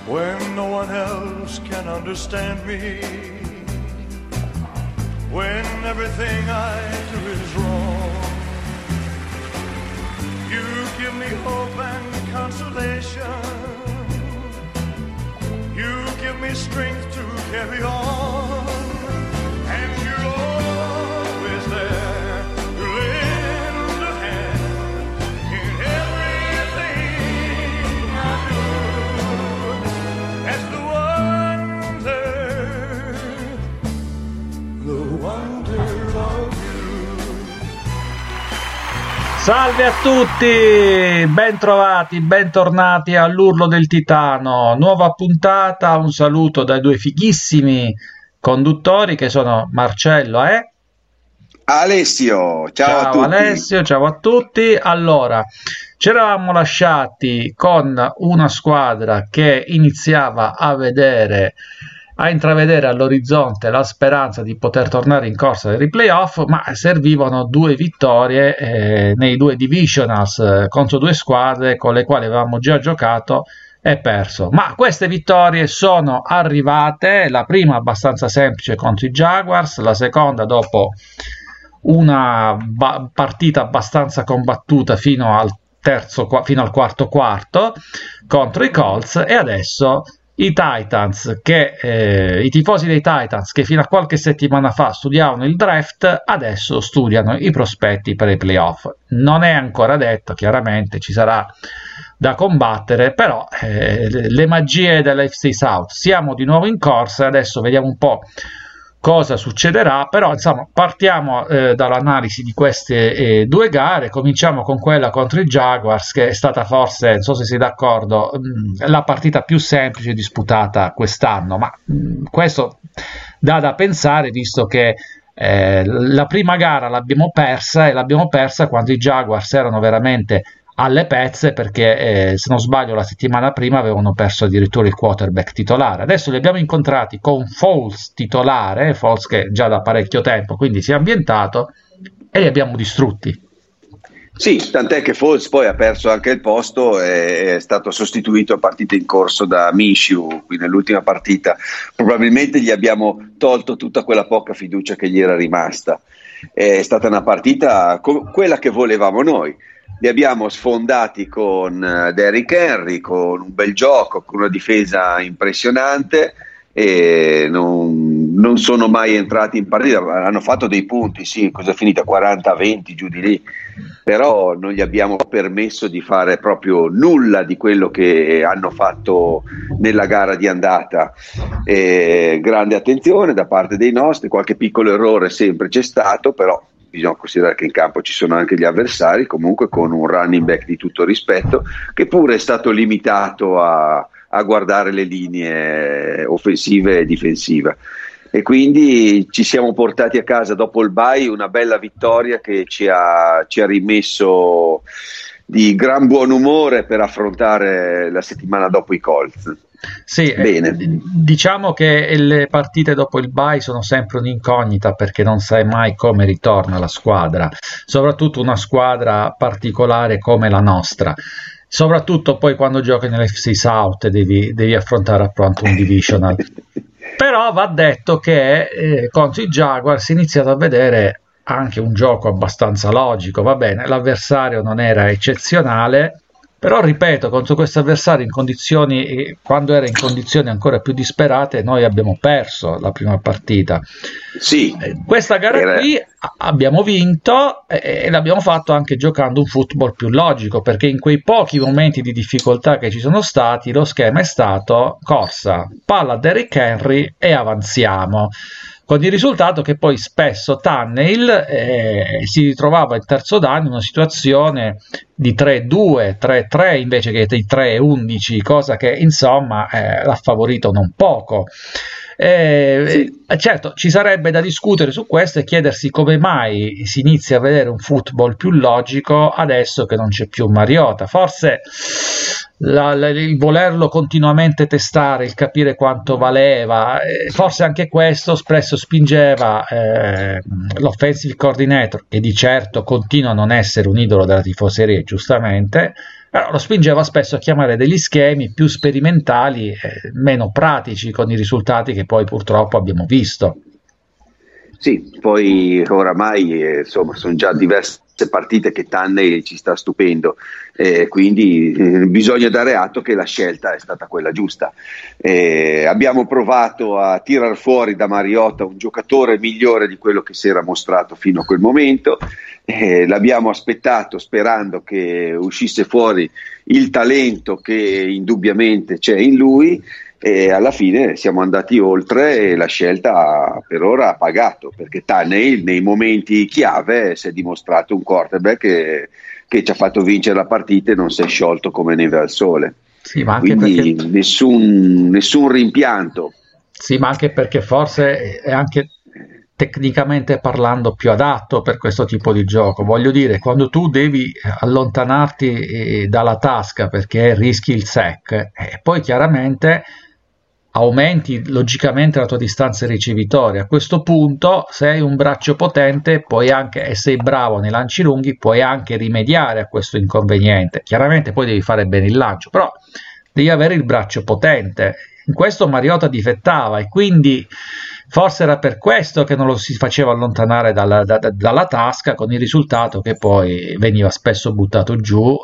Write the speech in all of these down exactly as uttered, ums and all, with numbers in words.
when no one else can understand me, when everything I do is wrong. You give me hope and consolation. You give me strength to carry on. And you're always there to lend a hand in everything I do. That's the wonder, the wonder of you. Salve a tutti, bentrovati, bentornati all'Urlo del Titano, nuova puntata, un saluto dai due fighissimi conduttori che sono Marcello e Alessio. Ciao, ciao a tutti. Alessio, ciao a tutti. Allora, ci eravamo lasciati con una squadra che iniziava a vedere, a intravedere all'orizzonte la speranza di poter tornare in corsa ai playoff, ma servivano due vittorie eh, nei due divisionals eh, contro due squadre con le quali avevamo già giocato e perso. Ma queste vittorie sono arrivate, la prima abbastanza semplice contro i Jaguars, la seconda dopo una ba- partita abbastanza combattuta fino al terzo, fino al quarto quarto contro i Colts, e adesso i Titans, che eh, i tifosi dei Titans che fino a qualche settimana fa studiavano il draft, adesso studiano i prospetti per i playoff. Non è ancora detto, chiaramente ci sarà da combattere, però eh, le magie dell'A F C South, siamo di nuovo in corsa, adesso vediamo un po' cosa succederà, però insomma partiamo eh, dall'analisi di queste eh, due gare. Cominciamo con quella contro i Jaguars, che è stata forse, non so se sei d'accordo, mh, la partita più semplice disputata quest'anno, ma mh, questo dà da pensare, visto che eh, la prima gara l'abbiamo persa, e l'abbiamo persa quando i Jaguars erano veramente alle pezze, perché eh, se non sbaglio la settimana prima avevano perso addirittura il quarterback titolare. Adesso li abbiamo incontrati con Foles titolare, Foles che già da parecchio tempo quindi si è ambientato, e li abbiamo distrutti. Sì, tant'è che Foles poi ha perso anche il posto, è stato sostituito a partita in corso da Minshew qui nell'ultima partita. Probabilmente gli abbiamo tolto tutta quella poca fiducia che gli era rimasta. È stata una partita come quella che volevamo noi. Li abbiamo sfondati con Derrick Henry, con un bel gioco, con una difesa impressionante, e non, non sono mai entrati in partita. Hanno fatto dei punti, sì, cosa è finita? quaranta a venti giù di lì, però non gli abbiamo permesso di fare proprio nulla di quello che hanno fatto nella gara di andata. E grande attenzione da parte dei nostri, qualche piccolo errore sempre c'è stato, però bisogna considerare che in campo ci sono anche gli avversari, comunque con un running back di tutto rispetto, che pure è stato limitato a, a guardare le linee offensive e difensive, e quindi ci siamo portati a casa dopo il bye una bella vittoria che ci ha, ci ha rimesso di gran buon umore per affrontare la settimana dopo i Colts. Sì, bene. Eh, diciamo che le partite dopo il bye sono sempre un'incognita, perché non sai mai come ritorna la squadra, soprattutto una squadra particolare come la nostra, soprattutto poi quando giochi nell'F C South devi, devi affrontare appunto un divisional. Però va detto che eh, contro i Jaguars si è iniziato a vedere anche un gioco abbastanza logico. Va bene, l'avversario non era eccezionale, però ripeto, contro questo avversario in condizioni, quando era in condizioni ancora più disperate, noi abbiamo perso la prima partita. Sì, questa gara era... qui abbiamo vinto, e l'abbiamo fatto anche giocando un football più logico, perché in quei pochi momenti di difficoltà che ci sono stati lo schema è stato corsa, palla a Derrick Henry e avanziamo, con il risultato che poi spesso Tannehill eh, si ritrovava in terzo down in una situazione di tre due, tre tre invece che di tre undici, cosa che insomma eh, l'ha favorito non poco. Eh, sì. Certo, ci sarebbe da discutere su questo e chiedersi come mai si inizia a vedere un football più logico adesso che non c'è più Mariota. Forse la, la, il volerlo continuamente testare, il capire quanto valeva, eh, forse anche questo spesso spingeva eh, l'offensive coordinator, che di certo continua a non essere un idolo della tifoseria, giustamente, però lo spingeva spesso a chiamare degli schemi più sperimentali, eh, meno pratici, con i risultati che poi purtroppo abbiamo visto. Sì, poi oramai eh, insomma sono già diverse partite che Tunney ci sta stupendo, eh, quindi eh, bisogna dare atto che la scelta è stata quella giusta. Eh, abbiamo provato a tirar fuori da Mariota un giocatore migliore di quello che si era mostrato fino a quel momento, eh, l'abbiamo aspettato sperando che uscisse fuori il talento che indubbiamente c'è in lui, e alla fine siamo andati oltre e la scelta per ora ha pagato, perché Tunney nei momenti chiave si è dimostrato un quarterback che, che ci ha fatto vincere la partita e non si è sciolto come neve al sole. Sì, ma anche quindi perché... nessun, nessun rimpianto. Sì, ma anche perché forse è anche tecnicamente parlando più adatto per questo tipo di gioco. Voglio dire, quando tu devi allontanarti eh, dalla tasca perché rischi il sack, e eh, poi chiaramente aumenti logicamente la tua distanza ricevitoria. A questo punto, se hai un braccio potente, puoi anche, e sei bravo nei lanci lunghi, puoi anche rimediare a questo inconveniente. Chiaramente poi devi fare bene il lancio, però devi avere il braccio potente. In questo Mariota difettava, e quindi forse era per questo che non lo si faceva allontanare dalla, da, dalla tasca, con il risultato che poi veniva spesso buttato giù.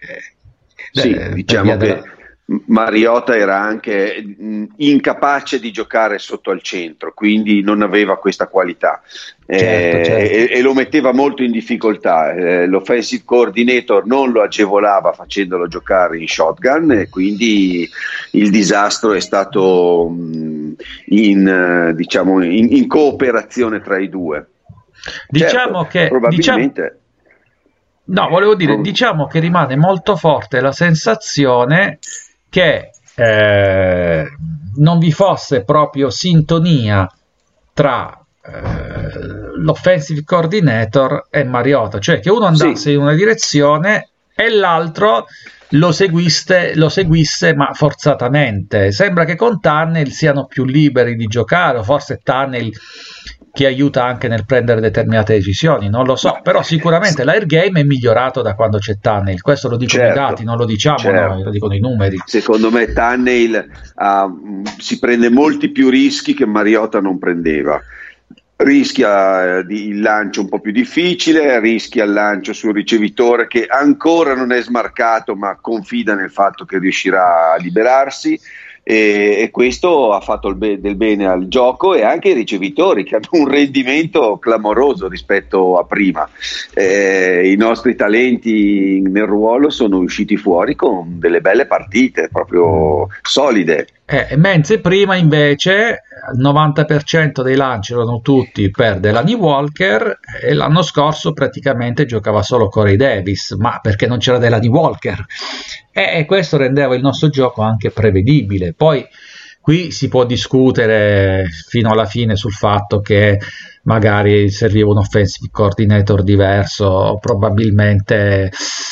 Sì, eh, diciamo che della... Mariota era anche mh, incapace di giocare sotto al centro, quindi non aveva questa qualità, certo, eh, certo. E, e lo metteva molto in difficoltà. Eh, l'offensive coordinator non lo agevolava facendolo giocare in shotgun, e quindi il disastro è stato mh, in, diciamo, in, in cooperazione tra i due. Diciamo certo, che probabilmente diciamo... No, volevo dire, diciamo che rimane molto forte la sensazione che eh, non vi fosse proprio sintonia tra eh, l'offensive coordinator e Mariota, cioè che uno andasse sì. in una direzione e l'altro lo seguisse, lo seguisse ma forzatamente. Sembra che con Tunney siano più liberi di giocare, o forse Tunney che aiuta anche nel prendere determinate decisioni, non lo so, però sicuramente l'air game è migliorato da quando c'è Tunney, questo lo dicono certo, i dati, non lo diciamo certo. noi, lo dicono i numeri. Secondo me Tunney uh, si prende molti più rischi che Mariota non prendeva. Rischia eh, di, il lancio un po' più difficile, rischia il lancio sul ricevitore che ancora non è smarcato, ma confida nel fatto che riuscirà a liberarsi. E, e questo ha fatto il be- del bene al gioco e anche ai ricevitori, che hanno un rendimento clamoroso rispetto a prima. Eh, i nostri talenti nel ruolo sono usciti fuori con delle belle partite proprio solide. Eh, mentre prima invece il novanta per cento dei lanci erano tutti per Delanie Walker, e l'anno scorso praticamente giocava solo Corey Davis, ma perché non c'era Delanie Walker, e, e questo rendeva il nostro gioco anche prevedibile. Poi qui si può discutere fino alla fine sul fatto che magari serviva un offensive coordinator diverso, probabilmente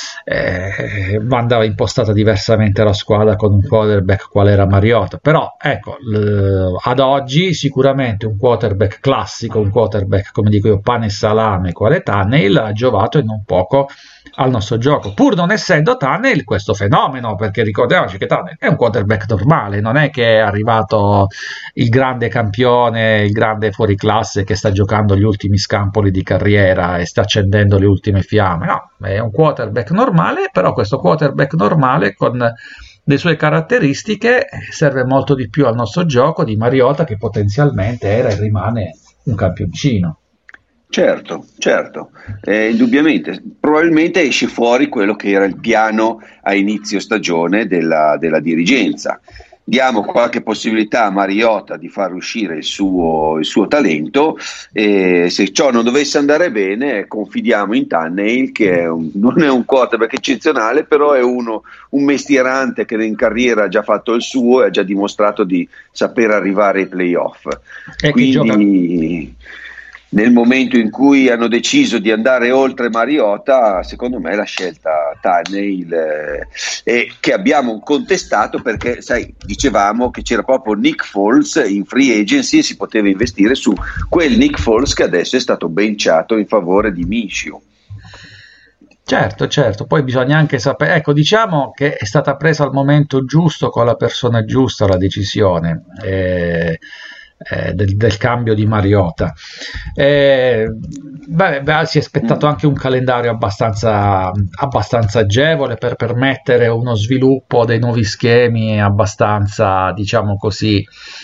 eh, andava impostata diversamente la squadra con un quarterback quale era Mariota, però ecco, l- ad oggi sicuramente un quarterback classico, un quarterback come dico io pane e salame quale Tunney ha giovato e non poco al nostro gioco, pur non essendo Tunney questo fenomeno, perché ricordiamoci che Tunney è un quarterback normale, non è che è arrivato il grande campione, il grande fuoriclasse che sta giocando gli ultimi scampoli di carriera e sta accendendo le ultime fiamme, no, è un quarterback normale, però questo quarterback normale con le sue caratteristiche serve molto di più al nostro gioco di Mariota, che potenzialmente era e rimane un campioncino. Certo, certo, eh, indubbiamente, probabilmente esce fuori quello che era il piano a inizio stagione della, della dirigenza. Diamo qualche possibilità a Mariota di far uscire il suo, il suo talento, e se ciò non dovesse andare bene confidiamo in Tunney, che è un, non è un quarterback eccezionale, però è uno, un mestierante che in carriera ha già fatto il suo e ha già dimostrato di saper arrivare ai playoff. E quindi nel momento in cui hanno deciso di andare oltre Mariota, secondo me la scelta Tunney eh, e che abbiamo contestato, perché sai, dicevamo che c'era proprio Nick Foles in free agency e si poteva investire su quel Nick Foles che adesso è stato benciato in favore di Minshew. Certo, certo, poi bisogna anche sapere, ecco, diciamo che è stata presa al momento giusto con la persona giusta la decisione eh, eh, del, del cambio di Mariota. Eh, beh, beh, si è aspettato anche un calendario abbastanza, abbastanza agevole per permettere uno sviluppo dei nuovi schemi abbastanza, diciamo così,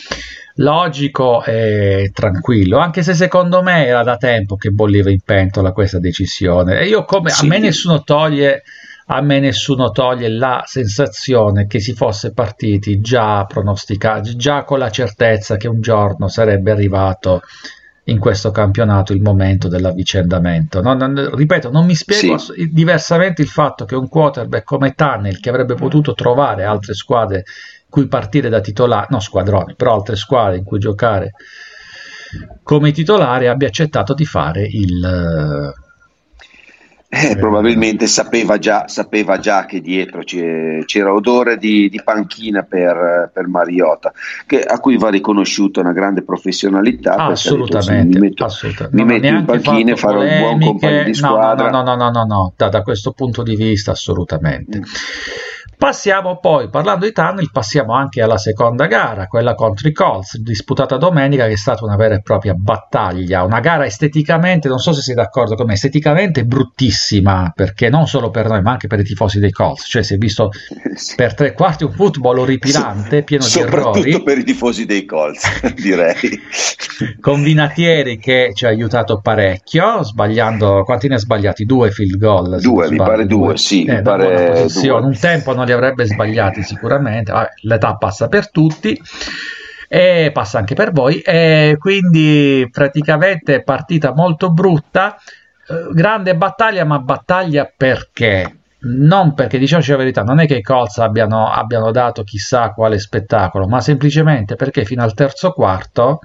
logico e tranquillo, anche se secondo me era da tempo che bolliva in pentola questa decisione. E io come Sì. a me nessuno toglie a me nessuno toglie la sensazione che si fosse partiti già pronosticati, già con la certezza che un giorno sarebbe arrivato in questo campionato il momento dell'avvicendamento. Non, non, ripeto, non mi spiego Sì. diversamente il fatto che un quarterback come Tunnel, che avrebbe potuto trovare altre squadre cui partire da titolare, no squadroni, però altre squadre in cui giocare come titolare, abbia accettato di fare il Eh, eh, probabilmente sapeva già, sapeva già che dietro c'è- c'era odore di, di panchina per, per Mariota, che- a cui va riconosciuta una grande professionalità, perché ha detto, sì, mi assolutamente, metto, assolutamente. mi Non ha metto in neanche panchina e fatto farò il buon compagno polemiche, di no, no, no, squadra. no, no, no, no, no. Da, da questo punto di vista assolutamente. Mm. Passiamo poi, parlando di Tunnel, passiamo anche alla seconda gara, quella contro i Colts, disputata domenica, che è stata una vera e propria battaglia, una gara esteticamente, non so se sei d'accordo con me, esteticamente bruttissima, perché non solo per noi, ma anche per i tifosi dei Colts, cioè si è visto Sì. per tre quarti un football orripilante, pieno di Soprattutto errori, per i tifosi dei Colts, direi. combinatieri che ci ha aiutato parecchio, sbagliando, quanti ne ha sbagliati? Due field goal, se non Due, mi sbaglio, pare due, sì, eh, mi da buona pare posizione. due. Un tempo non li avrebbe sbagliati sicuramente. Vabbè, l'età passa per tutti e passa anche per voi, e quindi praticamente partita molto brutta, eh, grande battaglia, ma battaglia perché? Non perché, diciamoci la verità, non è che i Colts abbiano, abbiano dato chissà quale spettacolo, ma semplicemente perché fino al terzo quarto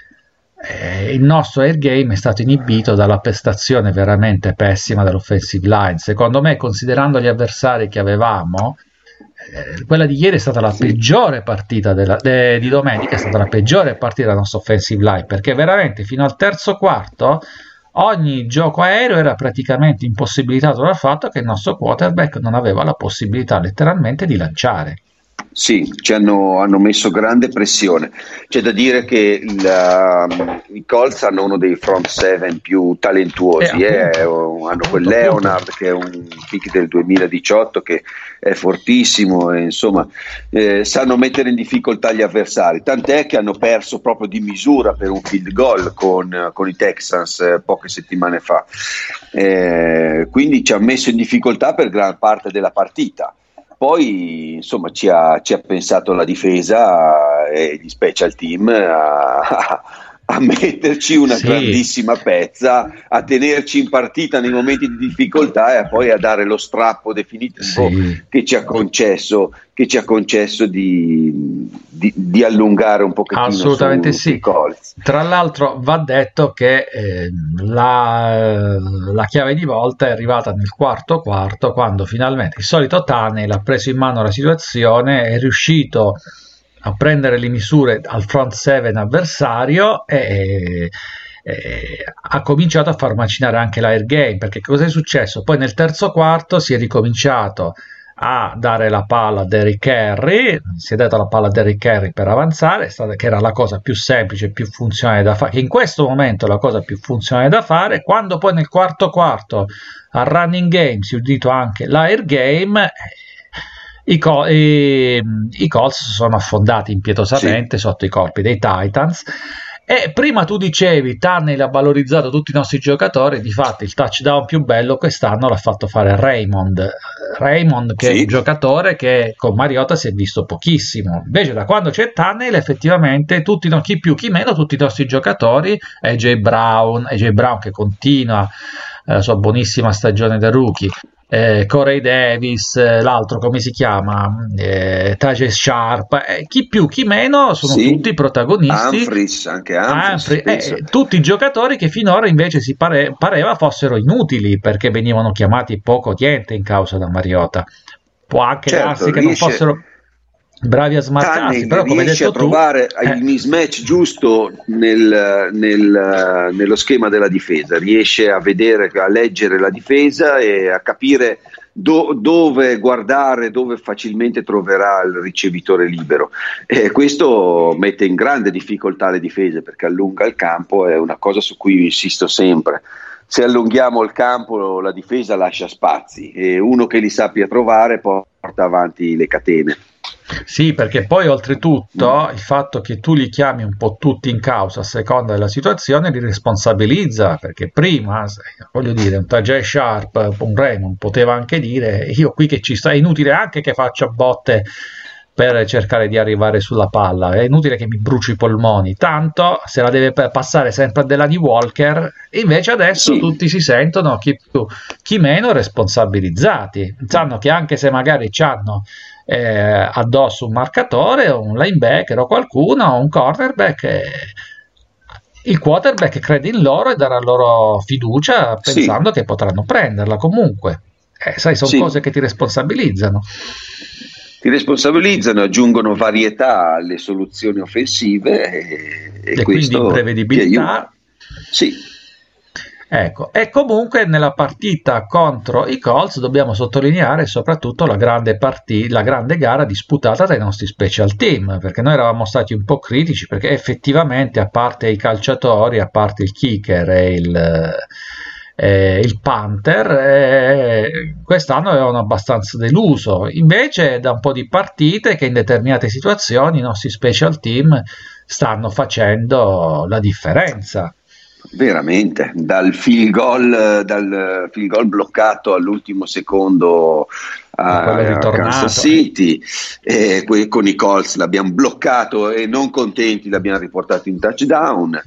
eh, il nostro air game è stato inibito dalla prestazione veramente pessima dell'offensive line. Secondo me, considerando gli avversari che avevamo, eh, quella di ieri è stata la Sì. peggiore partita della, de, di domenica, è stata la peggiore partita della nostra offensive line, perché veramente fino al terzo quarto ogni gioco aereo era praticamente impossibilitato dal fatto che il nostro quarterback non aveva la possibilità letteralmente di lanciare. Sì, ci hanno, hanno messo grande pressione. C'è da dire che il, um, i Colts hanno uno dei front seven più talentuosi, Eh, eh, appunto, hanno quel appunto, Leonard appunto. che è un pick del duemiladiciotto che è fortissimo e insomma eh, sanno mettere in difficoltà gli avversari, tant'è che hanno perso proprio di misura per un field goal con, con i Texans eh, poche settimane fa, eh, quindi ci ha messo in difficoltà per gran parte della partita. Poi insomma ci ha, ci ha pensato la difesa e gli special team a, a, a metterci una Sì, grandissima pezza, a tenerci in partita nei momenti di difficoltà e poi a dare lo strappo definitivo sì, che ci ha concesso, che ci ha concesso di, di, di allungare un pochettino assolutamente su, sui sì. Colts. Tra l'altro va detto che eh, la, la chiave di volta è arrivata nel quarto quarto, quando finalmente il solito Tunnel ha preso in mano la situazione, è riuscito a prendere le misure al front seven avversario e, e ha cominciato a far macinare anche l'air game, perché cosa è successo? Poi nel terzo quarto si è ricominciato a dare la palla a Derrick Henry, si è data la palla a Derrick Henry per avanzare, che era la cosa più semplice, più funzionale da fare, che in questo momento è la cosa più funzionale da fare. Quando poi nel quarto quarto al running game si è unito anche l'air game, i, co- i, i Colts sono affondati impietosamente Sì. sotto i colpi dei Titans. E prima tu dicevi Tunnel ha valorizzato tutti i nostri giocatori, difatti il touchdown più bello quest'anno l'ha fatto fare Raymond Raymond che è un Sì. giocatore che con Mariota si è visto pochissimo, invece da quando c'è Tunnel effettivamente tutti, no, chi più chi meno, tutti i nostri giocatori, A J Brown A J Brown che continua eh, la sua buonissima stagione da rookie, eh, Corey Davis, eh, l'altro come si chiama, eh, Tajae Sharp, eh, chi più chi meno sono Sì. tutti protagonisti. Humphries, anche Humphries, Humphrey, penso. eh, tutti i giocatori che finora invece si pare, pareva fossero inutili perché venivano chiamati poco o niente in causa da Mariota. Può anche Certo, darsi che non riesce- fossero bravi a smarcarsi, però come hai riesce detto a trovare tu, eh. il mismatch giusto nel, nel, nello schema della difesa, riesce a vedere, a leggere la difesa e a capire do, dove guardare, dove facilmente troverà il ricevitore libero, e questo mette in grande difficoltà le difese perché allunga il campo, è una cosa su cui insisto sempre. Se allunghiamo il campo la difesa lascia spazi e uno che li sappia trovare porta avanti le catene. Sì, perché poi oltretutto il fatto che tu li chiami un po' tutti in causa a seconda della situazione li responsabilizza, perché prima, voglio dire, un Tajay Sharp, un Raymond poteva anche dire io qui che ci sta, è inutile anche che faccia botte per cercare di arrivare sulla palla, è inutile che mi bruci i polmoni, tanto se la deve passare sempre a Delanie Walker. Invece adesso sì. tutti si sentono chi più chi meno responsabilizzati, sanno che anche se magari c'hanno Eh, addosso un marcatore, un linebacker o qualcuno, un cornerback, eh, il quarterback crede in loro e darà loro fiducia pensando sì. che potranno prenderla comunque. Eh, sai, sono sì. cose che ti responsabilizzano. Ti responsabilizzano, aggiungono varietà alle soluzioni offensive e, e, e quindi imprevedibilità. Sì. Ecco, e comunque nella partita contro i Colts dobbiamo sottolineare soprattutto la grande partita, la grande gara disputata dai nostri special team, perché noi eravamo stati un po' critici perché effettivamente, a parte i calciatori, a parte il kicker e il, eh, il punter, eh, quest'anno avevano abbastanza deluso. Invece da un po' di partite che in determinate situazioni i nostri special team stanno facendo la differenza. Veramente, dal field goal, dal field goal bloccato all'ultimo secondo a, a Kansas City, eh, con i Colts l'abbiamo bloccato e non contenti l'abbiamo riportato in touchdown.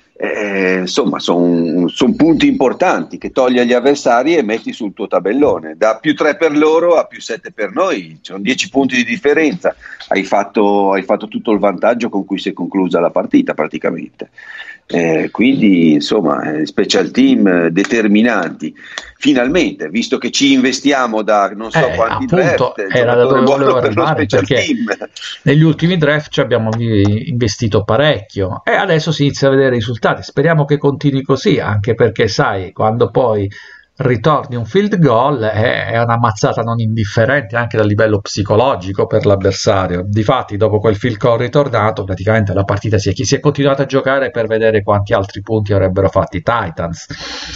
Eh, insomma, sono son punti importanti che togli agli avversari e metti sul tuo tabellone. Da più tre per loro a più sette per noi, sono dieci punti di differenza. Hai fatto, hai fatto tutto il vantaggio con cui si è conclusa la partita praticamente. Eh, quindi insomma, special team determinanti finalmente, visto che ci investiamo da non so eh, quanti appunto, draft, era da dove volevo per arrivare, perché team. Negli ultimi draft ci abbiamo investito parecchio e adesso si inizia a vedere i risultati. Speriamo che continui così, anche perché sai, quando poi ritorni un field goal è una mazzata non indifferente anche dal livello psicologico per l'avversario. Difatti dopo quel field goal ritornato praticamente la partita si è, si è continuata a giocare per vedere quanti altri punti avrebbero fatti i Titans.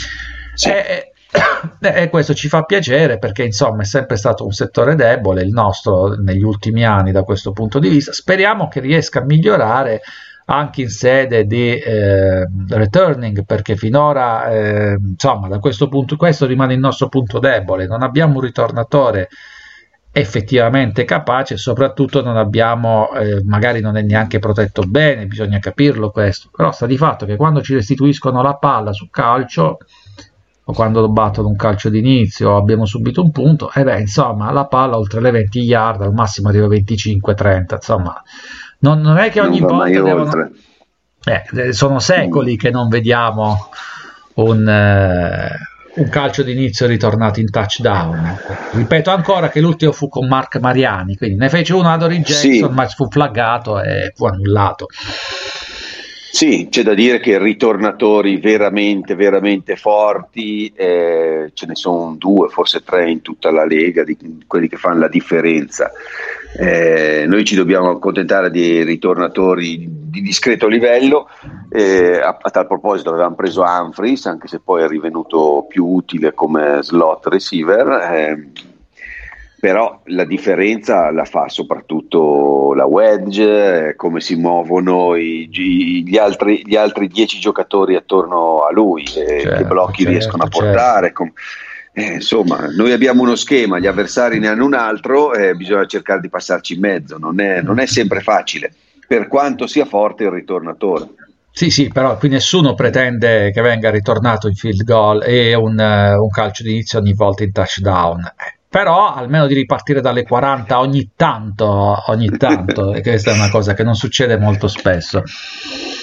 Sì. E, e questo ci fa piacere perché insomma è sempre stato un settore debole il nostro negli ultimi anni da questo punto di vista. Speriamo che riesca a migliorare anche in sede di eh, returning, perché finora eh, insomma da questo punto questo rimane il nostro punto debole, non abbiamo un ritornatore effettivamente capace e soprattutto non abbiamo eh, magari non è neanche protetto bene, bisogna capirlo questo, però sta di fatto che quando ci restituiscono la palla su calcio o quando battono un calcio d'inizio abbiamo subito un punto e eh beh insomma la palla oltre le venti yard al massimo arriva venticinque trenta, insomma Non, non è che ogni volta devono... eh, sono secoli che non vediamo un, eh, un calcio d'inizio ritornato in touchdown. Ripeto ancora che l'ultimo fu con Mark Mariani, quindi ne fece uno ad Adoree Jackson, sì. ma fu flaggato e fu annullato. Sì, c'è da dire che ritornatori veramente, veramente forti, eh, ce ne sono due, forse tre in tutta la Lega, di quelli che fanno la differenza. Eh, noi ci dobbiamo accontentare di ritornatori di discreto livello, eh, a, a tal proposito avevamo preso Humphries, anche se poi è rivenuto più utile come slot receiver, eh, però la differenza la fa soprattutto la wedge, eh, come si muovono i, gli, altri, gli altri dieci giocatori attorno a lui, eh, certo, che blocchi certo, riescono a portare, certo. com- Eh, insomma, noi abbiamo uno schema, gli avversari ne hanno un altro e eh, bisogna cercare di passarci in mezzo, non è, non è sempre facile, per quanto sia forte il ritornatore. Sì, sì, però qui nessuno pretende che venga ritornato in field goal e un, uh, un calcio d'inizio ogni volta in touchdown, eh, però almeno di ripartire dalle quaranta ogni tanto, ogni tanto, e questa è una cosa che non succede molto spesso.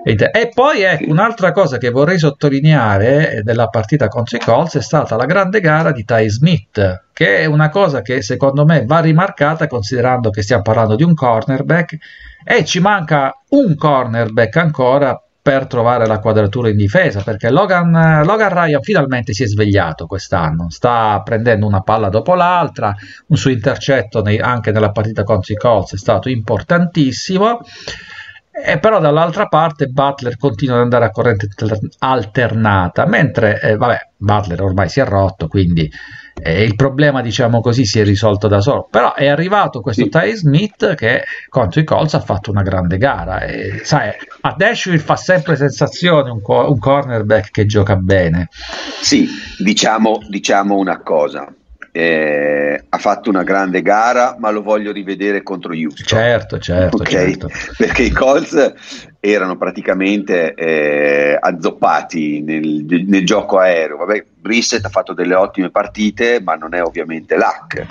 E poi ecco, un'altra cosa che vorrei sottolineare della partita contro i Colts è stata la grande gara di Ty Smith, che è una cosa che secondo me va rimarcata considerando che stiamo parlando di un cornerback e ci manca un cornerback ancora per trovare la quadratura in difesa, perché Logan, Logan Ryan finalmente si è svegliato quest'anno, sta prendendo una palla dopo l'altra, un suo intercetto nei, anche nella partita contro i Colts è stato importantissimo. E però dall'altra parte Butler continua ad andare a corrente alternata, mentre eh, vabbè, Butler ormai si è rotto, quindi eh, il problema, diciamo così, si è risolto da solo. Però è arrivato questo sì. Ty Smith che contro i Colts ha fatto una grande gara e, sai, a Nashville fa sempre sensazione un, co- un cornerback che gioca bene. Sì, diciamo, diciamo una cosa. Eh, ha fatto una grande gara, ma lo voglio rivedere contro Houston. Certo, certo, okay? certo. Perché i Colts erano praticamente eh, azzoppati nel, nel gioco aereo. Vabbè, Brissett ha fatto delle ottime partite, ma non è ovviamente Luck.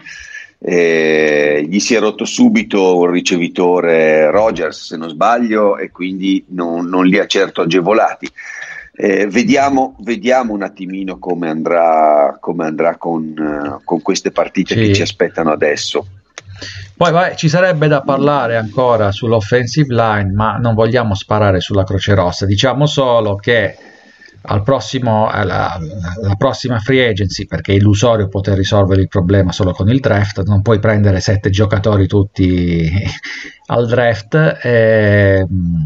Eh, gli si è rotto subito il ricevitore Rodgers, se non sbaglio, e quindi non, non li ha certo agevolati. Eh, vediamo, vediamo un attimino come andrà, come andrà con, uh, con queste partite sì. che ci aspettano adesso. Poi vai, ci sarebbe da parlare ancora sull'offensive line, ma non vogliamo sparare sulla Croce Rossa. Diciamo solo che al prossimo, alla, alla prossima free agency, perché è illusorio poter risolvere il problema solo con il draft, non puoi prendere sette giocatori tutti al draft. E,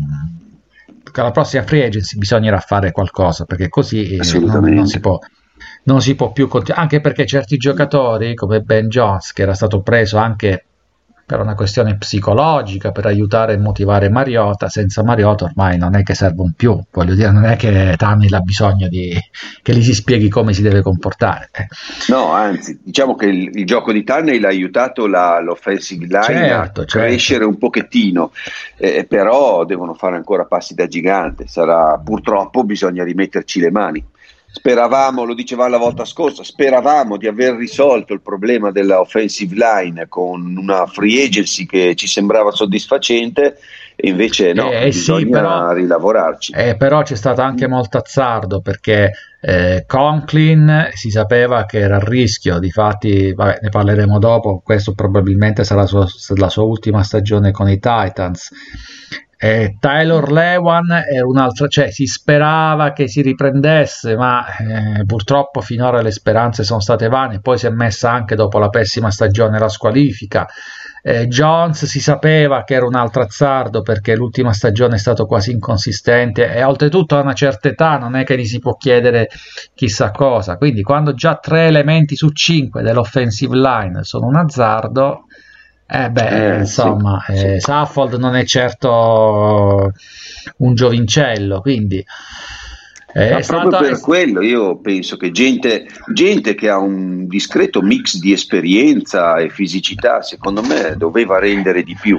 alla prossima free agency bisognerà fare qualcosa, perché così non, non si può non si può più continuare, anche perché certi giocatori come Ben Jones, che era stato preso anche per una questione psicologica, per aiutare e motivare Mariota, senza Mariota ormai non è che servono più, voglio dire, non è che Tannehill ha bisogno di che gli si spieghi come si deve comportare. No, anzi, diciamo che il, il gioco di Tannehill ha aiutato la, l'offensive line certo, a certo. crescere un pochettino, eh, però devono fare ancora passi da gigante, sarà, purtroppo bisogna rimetterci le mani. Speravamo, lo dicevamo la volta scorsa, speravamo di aver risolto il problema della offensive line con una free agency che ci sembrava soddisfacente e invece no, eh, bisogna sì, però, rilavorarci. Eh, però c'è stato anche molto azzardo, perché eh, Conklin si sapeva che era a rischio, difatti vabbè, ne parleremo dopo, questo probabilmente sarà sua, la sua ultima stagione con i Titans. Eh, Taylor Lewan era un'altra, cioè si sperava che si riprendesse, ma eh, purtroppo finora le speranze sono state vane. Poi si è messa anche dopo la pessima stagione la squalifica. eh, Jones si sapeva che era un altro azzardo, perché l'ultima stagione è stato quasi inconsistente e oltretutto a una certa età non è che gli si può chiedere chissà cosa, quindi quando già tre elementi su cinque dell'offensive line sono un azzardo, Eh beh, eh, insomma, sì, eh, sì. Saffold non è certo un giovincello, quindi eh, è proprio stato... per quello io penso che gente, gente che ha un discreto mix di esperienza e fisicità, secondo me doveva rendere di più.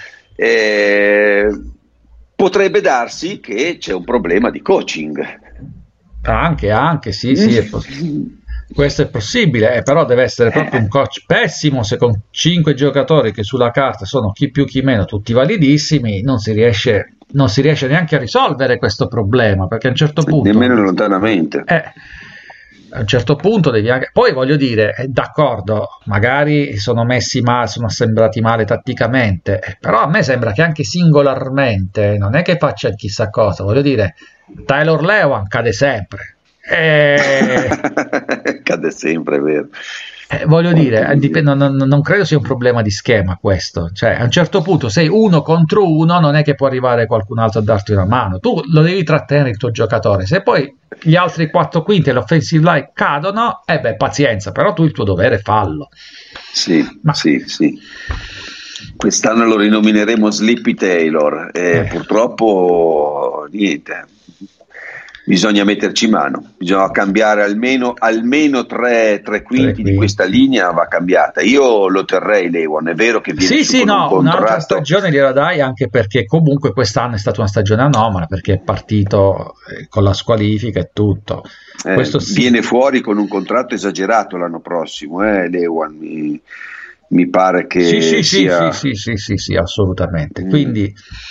Eh, potrebbe darsi che c'è un problema di coaching. Anche, anche, sì, sì, è possibile. Questo è possibile, eh, però deve essere proprio un coach pessimo, se con cinque giocatori che sulla carta sono chi più chi meno tutti validissimi non si riesce, non si riesce neanche a risolvere questo problema, perché a un certo punto nemmeno lontanamente eh, a un certo punto devi anche, poi voglio dire, eh, d'accordo, magari sono messi male, sono assemblati male tatticamente, eh, però a me sembra che anche singolarmente non è che faccia chissà cosa, voglio dire, Taylor Lewan cade sempre. Eh, cade sempre, è vero. Eh, voglio dire, non, non, non credo sia un problema di schema questo, cioè a un certo punto sei uno contro uno, non è che può arrivare qualcun altro a darti una mano, tu lo devi trattenere il tuo giocatore, se poi gli altri quattro quinti e l'offensive line cadono, eh beh, pazienza, però tu il tuo dovere fallo. Sì, Ma... sì, sì. Quest'anno lo rinomineremo Sleepy Taylor e eh. purtroppo niente. Bisogna metterci mano, bisogna cambiare almeno, almeno tre, tre quinti di questa linea va cambiata. Io lo terrei Lewan, è vero che viene sì, su sì, con no, un contratto. Un'altra stagione gliela dai, anche perché comunque quest'anno è stata una stagione anomala, perché è partito con la squalifica e tutto. Eh, Questo sì. Viene fuori con un contratto esagerato l'anno prossimo, eh, Lewan, mi, mi pare che sì, sì, sia... sì, sì, sì, sì, sì, assolutamente. Mm. Quindi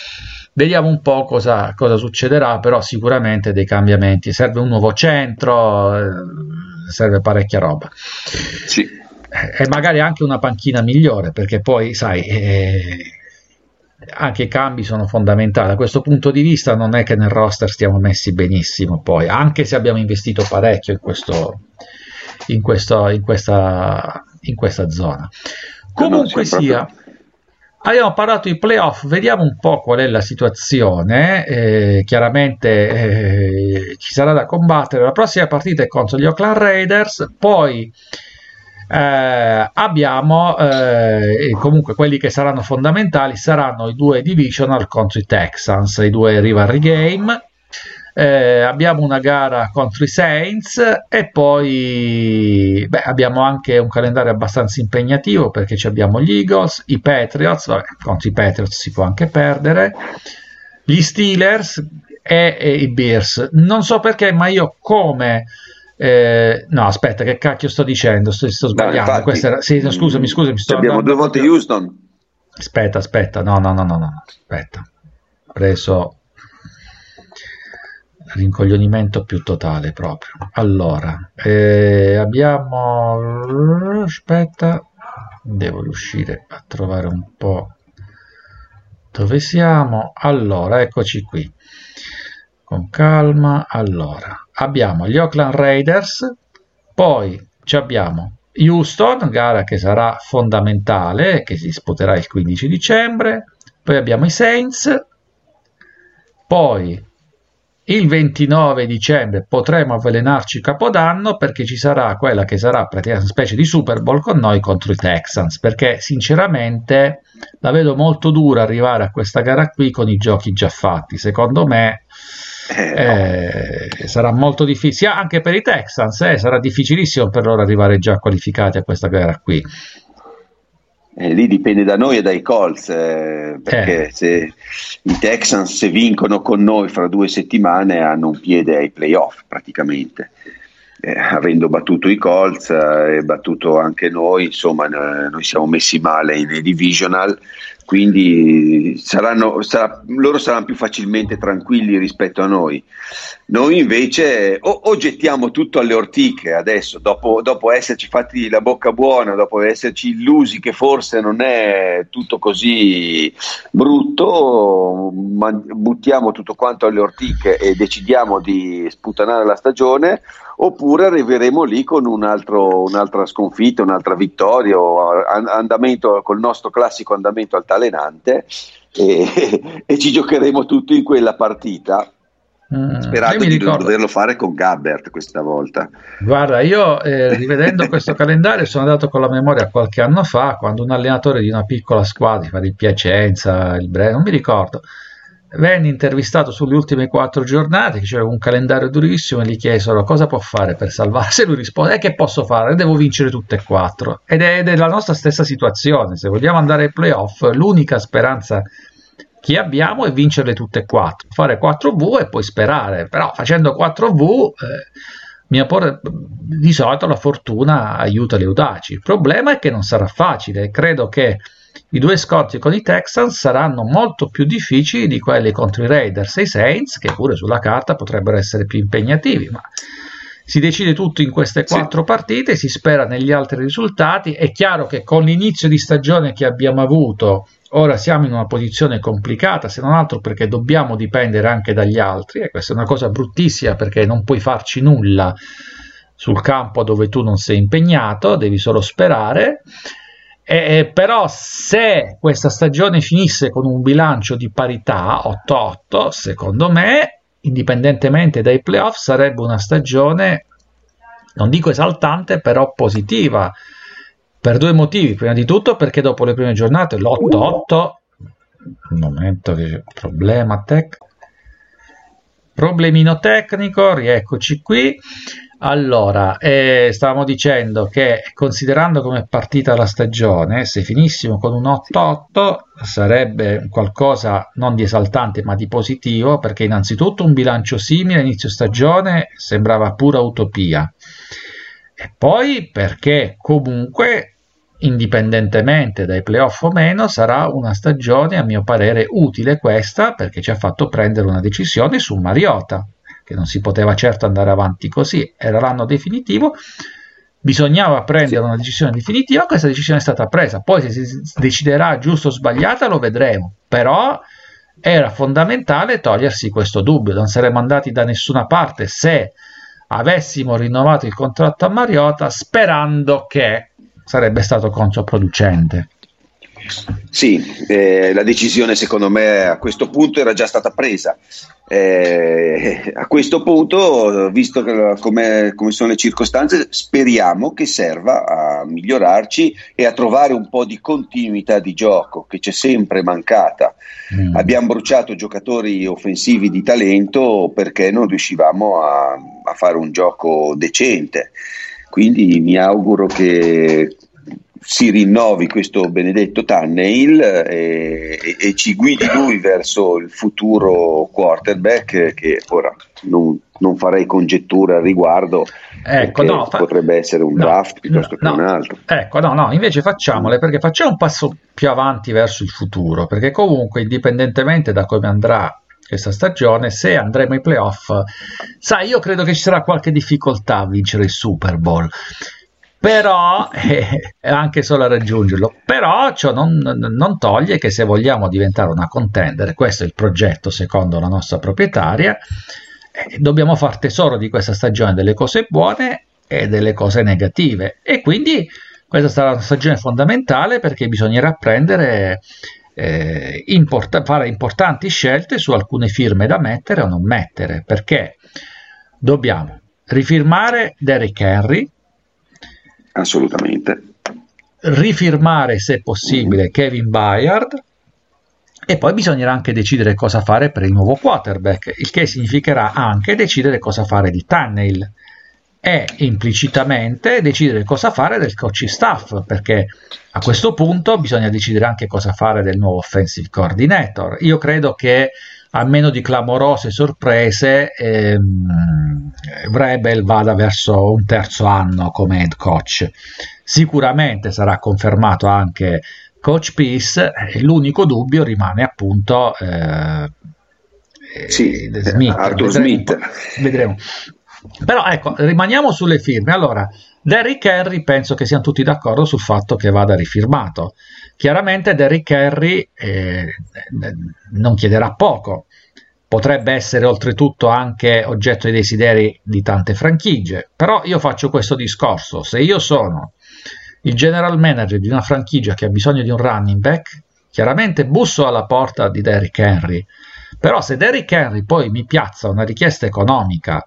vediamo un po' cosa, cosa succederà, però sicuramente dei cambiamenti, serve un nuovo centro, eh, serve parecchia roba. Sì. E magari anche una panchina migliore, perché poi sai, eh, anche i cambi sono fondamentali. Da questo punto di vista non è che nel roster stiamo messi benissimo, poi anche se abbiamo investito parecchio in questo in, questo, in, questa, in questa zona. Comunque no, sia proprio... abbiamo parlato di playoff, vediamo un po' qual è la situazione. Eh, chiaramente eh, ci sarà da combattere. La prossima partita è contro gli Oakland Raiders, poi Eh, abbiamo eh, comunque quelli che saranno fondamentali saranno i due divisional contro i Texans, i due rivalry game. Eh, abbiamo una gara contro i Saints e poi beh, abbiamo anche un calendario abbastanza impegnativo, perché ci abbiamo gli Eagles, i Patriots, vabbè, contro i Patriots si può anche perdere, gli Steelers e, e i Bears. Non so perché, ma io come Eh, no, aspetta, che cacchio sto dicendo? Sto, sto sbagliando. No, Questa era... sì, scusami, scusami. Sto abbiamo due volte Houston. Aspetta, aspetta, no, no, no, no, no. Aspetta, ho preso rincoglionimento più totale proprio. Allora, eh, abbiamo. Aspetta, devo riuscire a trovare un po' dove siamo. Allora, eccoci qui. Con calma. Allora, abbiamo gli Oakland Raiders, poi ci abbiamo Houston, gara che sarà fondamentale, che si disputerà il quindici dicembre, poi abbiamo i Saints, poi il ventinove dicembre potremo avvelenarci Capodanno, perché ci sarà quella che sarà praticamente una specie di Super Bowl con noi contro i Texans, perché sinceramente la vedo molto dura arrivare a questa gara qui con i giochi già fatti. Secondo me Eh, no. sarà molto difficile anche per i Texans, eh, sarà difficilissimo per loro arrivare già qualificati a questa gara qui. Eh, lì dipende da noi e dai Colts, eh, perché eh. se i Texans se vincono con noi fra due settimane hanno un piede ai playoff praticamente, eh, avendo battuto i Colts e eh, battuto anche noi, insomma eh, noi siamo messi male nei divisional, quindi saranno, sarà, loro saranno più facilmente tranquilli rispetto a noi. Noi invece o, o gettiamo tutto alle ortiche adesso, dopo, dopo esserci fatti la bocca buona, dopo esserci illusi che forse non è tutto così brutto, ma buttiamo tutto quanto alle ortiche e decidiamo di sputanare la stagione, oppure arriveremo lì con un altro, un'altra sconfitta, un'altra vittoria, o andamento col nostro classico andamento altalenante, e, e ci giocheremo tutto in quella partita. Mm, sperando di ricordo... doverlo fare con Gabbert questa volta. Guarda, io eh, rivedendo questo calendario sono andato con la memoria a qualche anno fa, quando un allenatore di una piccola squadra di Piacenza, il Bre, non mi ricordo, venne intervistato sulle ultime quattro giornate, che c'era un calendario durissimo, e gli chiesero cosa può fare per salvarsi. Lui risponde: eh, che posso fare? Devo vincere tutte e quattro. Ed è, ed è la nostra stessa situazione. Se vogliamo andare ai playoff, l'unica speranza che abbiamo è vincerle tutte e quattro, fare quattro vu e poi sperare. Però facendo quattro vu eh, mi porre, di solito la fortuna aiuta le audaci. Il problema è che non sarà facile. Credo che i due scontri con i Texans saranno molto più difficili di quelli contro i Raiders e i Saints, che pure sulla carta potrebbero essere più impegnativi, ma si decide tutto in queste quattro sì. partite, si spera negli altri risultati. È chiaro che con l'inizio di stagione che abbiamo avuto ora siamo in una posizione complicata, se non altro perché dobbiamo dipendere anche dagli altri, e questa è una cosa bruttissima, perché non puoi farci nulla sul campo dove tu non sei impegnato, devi solo sperare. Eh, però se questa stagione finisse con un bilancio di parità otto otto, secondo me, indipendentemente dai playoff, sarebbe una stagione, non dico esaltante, però positiva, per due motivi. Prima di tutto perché dopo le prime giornate l'otto otto, un momento che problema tec problemino tecnico, rieccoci qui. Allora, eh, stavamo dicendo che, considerando come è partita la stagione, se finissimo con un otto otto sarebbe qualcosa non di esaltante ma di positivo, perché innanzitutto un bilancio simile a inizio stagione sembrava pura utopia, e poi perché comunque indipendentemente dai playoff o meno, sarà una stagione a mio parere utile questa, perché ci ha fatto prendere una decisione su Mariota, che non si poteva certo andare avanti così, era l'anno definitivo, bisognava prendere una decisione definitiva, questa decisione è stata presa, poi se si deciderà giusto o sbagliata lo vedremo, però era fondamentale togliersi questo dubbio, non saremmo andati da nessuna parte se avessimo rinnovato il contratto a Mariota sperando che sarebbe stato controproducente. Sì, eh, la decisione secondo me a questo punto era già stata presa. Eh, a questo punto, visto che come, come sono le circostanze, speriamo che serva a migliorarci e a trovare un po' di continuità di gioco che c'è sempre mancata. Mm. Abbiamo bruciato giocatori offensivi di talento perché non riuscivamo a, a fare un gioco decente. Quindi mi auguro che si rinnovi questo benedetto Tannehill e, e, e ci guidi lui verso il futuro quarterback, che ora non, non farei congetture al riguardo, ecco, no, fa... potrebbe essere un no, draft piuttosto no, che un altro. Ecco, no, no, invece facciamole, perché facciamo un passo più avanti verso il futuro, perché comunque indipendentemente da come andrà questa stagione, se andremo ai playoff, sai, io credo che ci sarà qualche difficoltà a vincere il Super Bowl, però eh, anche solo a raggiungerlo, però ciò non, non toglie che se vogliamo diventare una contender, questo è il progetto secondo la nostra proprietaria, eh, dobbiamo far tesoro di questa stagione delle cose buone e delle cose negative, e quindi questa sarà una stagione fondamentale perché bisognerà prendere Eh, import- fare importanti scelte su alcune firme da mettere o non mettere, perché dobbiamo rifirmare Derrick Henry, assolutamente, rifirmare se possibile mm. Kevin Byard, e poi bisognerà anche decidere cosa fare per il nuovo quarterback, il che significherà anche decidere cosa fare di Tannehill e implicitamente decidere cosa fare del coaching staff, perché a questo punto bisogna decidere anche cosa fare del nuovo offensive coordinator. Io credo che a meno di clamorose sorprese ehm, Vrabel vada verso un terzo anno come head coach, sicuramente sarà confermato anche coach Peace, e l'unico dubbio rimane appunto eh, sì, Smith. Arthur vedremo, Smith vedremo. Però ecco, rimaniamo sulle firme. Allora, Derrick Henry penso che siano tutti d'accordo sul fatto che vada rifirmato. Chiaramente Derrick Henry eh, non chiederà poco, potrebbe essere oltretutto anche oggetto dei desideri di tante franchigie, però io faccio questo discorso: se io sono il general manager di una franchigia che ha bisogno di un running back, chiaramente busso alla porta di Derrick Henry, però se Derrick Henry poi mi piazza una richiesta economica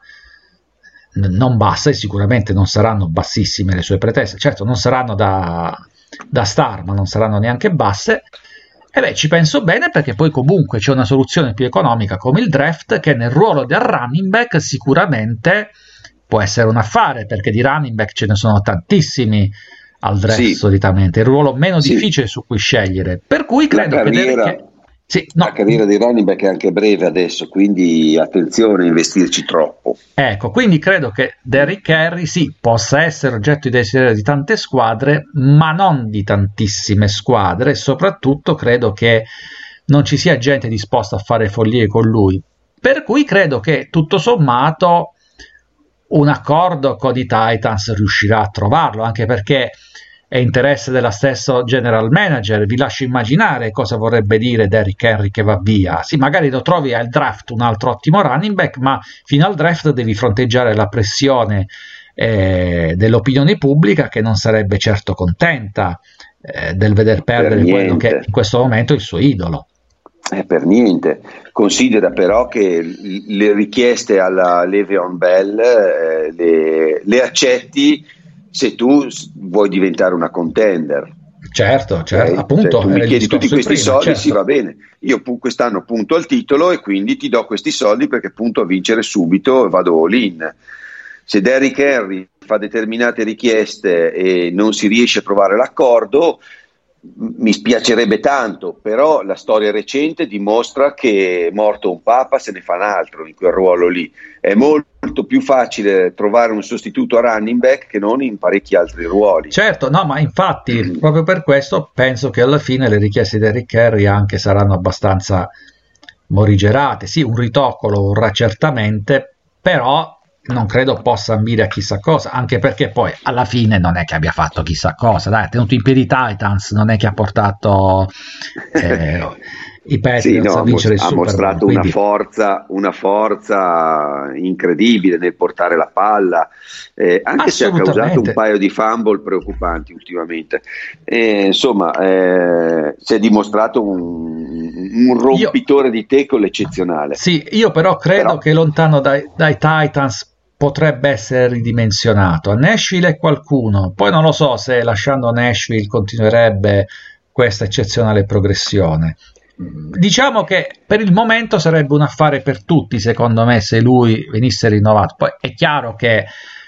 non bassa, e sicuramente non saranno bassissime le sue pretese, certo non saranno da, da star, ma non saranno neanche basse, e beh, ci penso bene, perché poi comunque c'è una soluzione più economica come il draft, che nel ruolo del running back sicuramente può essere un affare, perché di running back ce ne sono tantissimi al draft, sì. Solitamente il ruolo meno sì. difficile su cui scegliere, per cui credo La carriera... che Sì, no. La carriera dei running back è anche breve adesso, quindi attenzione a investirci troppo. Ecco, quindi credo che Derrick Henry sì, possa essere oggetto di desiderio di tante squadre, ma non di tantissime squadre, e soprattutto credo che non ci sia gente disposta a fare follie con lui, per cui credo che tutto sommato un accordo con i Titans riuscirà a trovarlo, anche perché è interesse della stessa general manager. Vi lascio immaginare cosa vorrebbe dire Derrick Henry che va via. Sì, magari lo trovi al draft un altro ottimo running back, ma fino al draft devi fronteggiare la pressione eh, dell'opinione pubblica, che non sarebbe certo contenta eh, del veder perdere per quello che in questo momento è il suo idolo. Eh, per niente. Considera però che le richieste alla Le'Veon Bell eh, le, le accetti se tu vuoi diventare una contender. Certo, certo, okay? Appunto. Cioè, tu mi chiedi tutti questi prima, soldi, certo. Sì, va bene, io quest'anno punto al titolo e quindi ti do questi soldi perché punto a vincere subito e vado all in. Se Derrick Henry fa determinate richieste e non si riesce a trovare l'accordo, mi spiacerebbe tanto, però la storia recente dimostra che morto un papa se ne fa un altro in quel ruolo lì. È molto più facile trovare un sostituto a running back che non in parecchi altri ruoli. Certo, no, ma infatti mm. proprio per questo penso che alla fine le richieste di Eric Henry anche saranno abbastanza morigerate. Sì, un ritocco lo vorrà certamente, però non credo possa ambire a chissà cosa, anche perché poi alla fine non è che abbia fatto chissà cosa, dai, ha tenuto in piedi i Titans, non è che ha portato eh, i Patriots sì, no, a vincere il ha Super Bowl, mostrato quindi... una forza, una forza incredibile nel portare la palla, eh, anche se ha causato un paio di fumble preoccupanti ultimamente. Eh, insomma, eh, si è dimostrato un, un rompitore io, di tackle eccezionale. Sì, io però credo però, che lontano dai, dai Titans potrebbe essere ridimensionato. A Nashville è qualcuno, poi non lo so se lasciando Nashville continuerebbe questa eccezionale progressione. Diciamo che per il momento sarebbe un affare per tutti, secondo me, se lui venisse rinnovato. Poi è chiaro che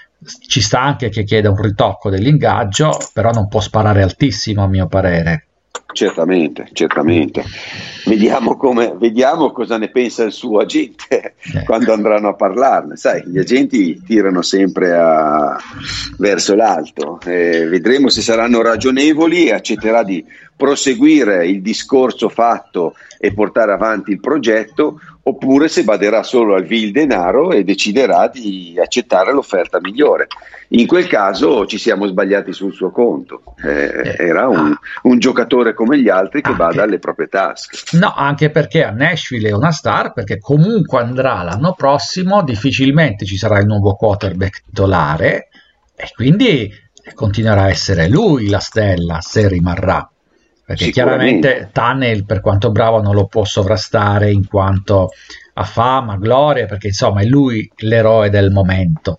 ci sta anche che chieda un ritocco dell'ingaggio, però non può sparare altissimo a mio parere. Certamente, certamente. Vediamo, come, vediamo cosa ne pensa il suo agente eh. quando andranno a parlarne. Sai, gli agenti tirano sempre a, verso l'alto. Eh, vedremo se saranno ragionevoli e accetterà di proseguire il discorso fatto e portare avanti il progetto, oppure se baderà solo al vil denaro e deciderà di accettare l'offerta migliore. In quel caso ci siamo sbagliati sul suo conto, eh, era un, un giocatore come gli altri che bada alle proprie tasche. No, anche perché a Nashville è una star, perché comunque andrà l'anno prossimo, difficilmente ci sarà il nuovo quarterback titolare e quindi continuerà a essere lui la stella se rimarrà. Perché chiaramente Tunnel, per quanto bravo, non lo può sovrastare in quanto a fama, gloria, perché insomma è lui l'eroe del momento.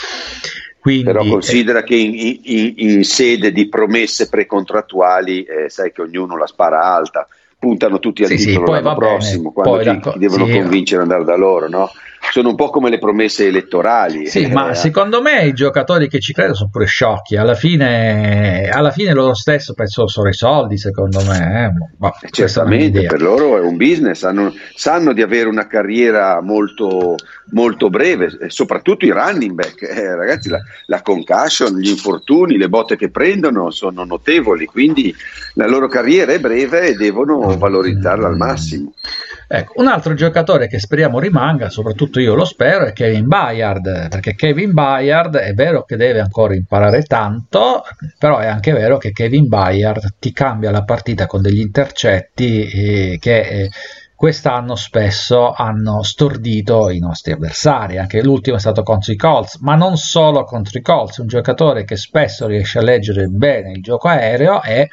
Quindi, però considera eh, che in, in, in sede di promesse precontrattuali eh, sai che ognuno la spara alta, puntano tutti al sì, titolo sì, l'anno prossimo, quando ti, ti devono sì, convincere ad andare da loro, no? Sono un po' come le promesse elettorali. Sì, eh, ma eh. secondo me i giocatori che ci credono sono pure sciocchi. Alla fine, alla fine loro stesso pensano solo ai soldi, secondo me. Eh. Bah, certamente, per loro è un business, sanno, sanno di avere una carriera molto, molto breve, soprattutto i running back. Eh, ragazzi, la, la concussion, gli infortuni, le botte che prendono sono notevoli, quindi la loro carriera è breve e devono valorizzarla al massimo. Ecco, un altro giocatore che speriamo rimanga, soprattutto io lo spero, è Kevin Byard, perché Kevin Byard è vero che deve ancora imparare tanto, però è anche vero che Kevin Byard ti cambia la partita con degli intercetti eh, che eh, quest'anno spesso hanno stordito i nostri avversari. Anche l'ultimo è stato contro i Colts, ma non solo contro i Colts, un giocatore che spesso riesce a leggere bene il gioco aereo e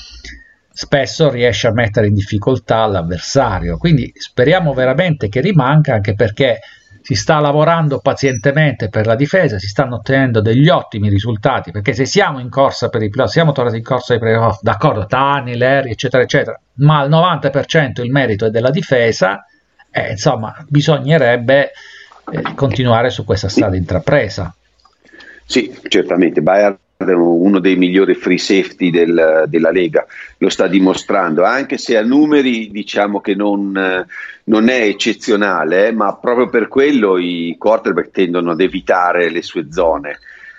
spesso riesce a mettere in difficoltà l'avversario, quindi speriamo veramente che rimanga, anche perché si sta lavorando pazientemente per la difesa, si stanno ottenendo degli ottimi risultati, perché se siamo in corsa per i playoff, siamo tornati in corsa ai playoff, d'accordo, Tani, Larry, eccetera eccetera, ma al novanta per cento il merito è della difesa, e insomma bisognerebbe eh, continuare su questa strada intrapresa. Sì, certamente. Bayern è uno dei migliori free safety del, della Lega, lo sta dimostrando, anche se a numeri diciamo che non, non è eccezionale, eh, ma proprio per quello i quarterback tendono ad evitare le sue zone,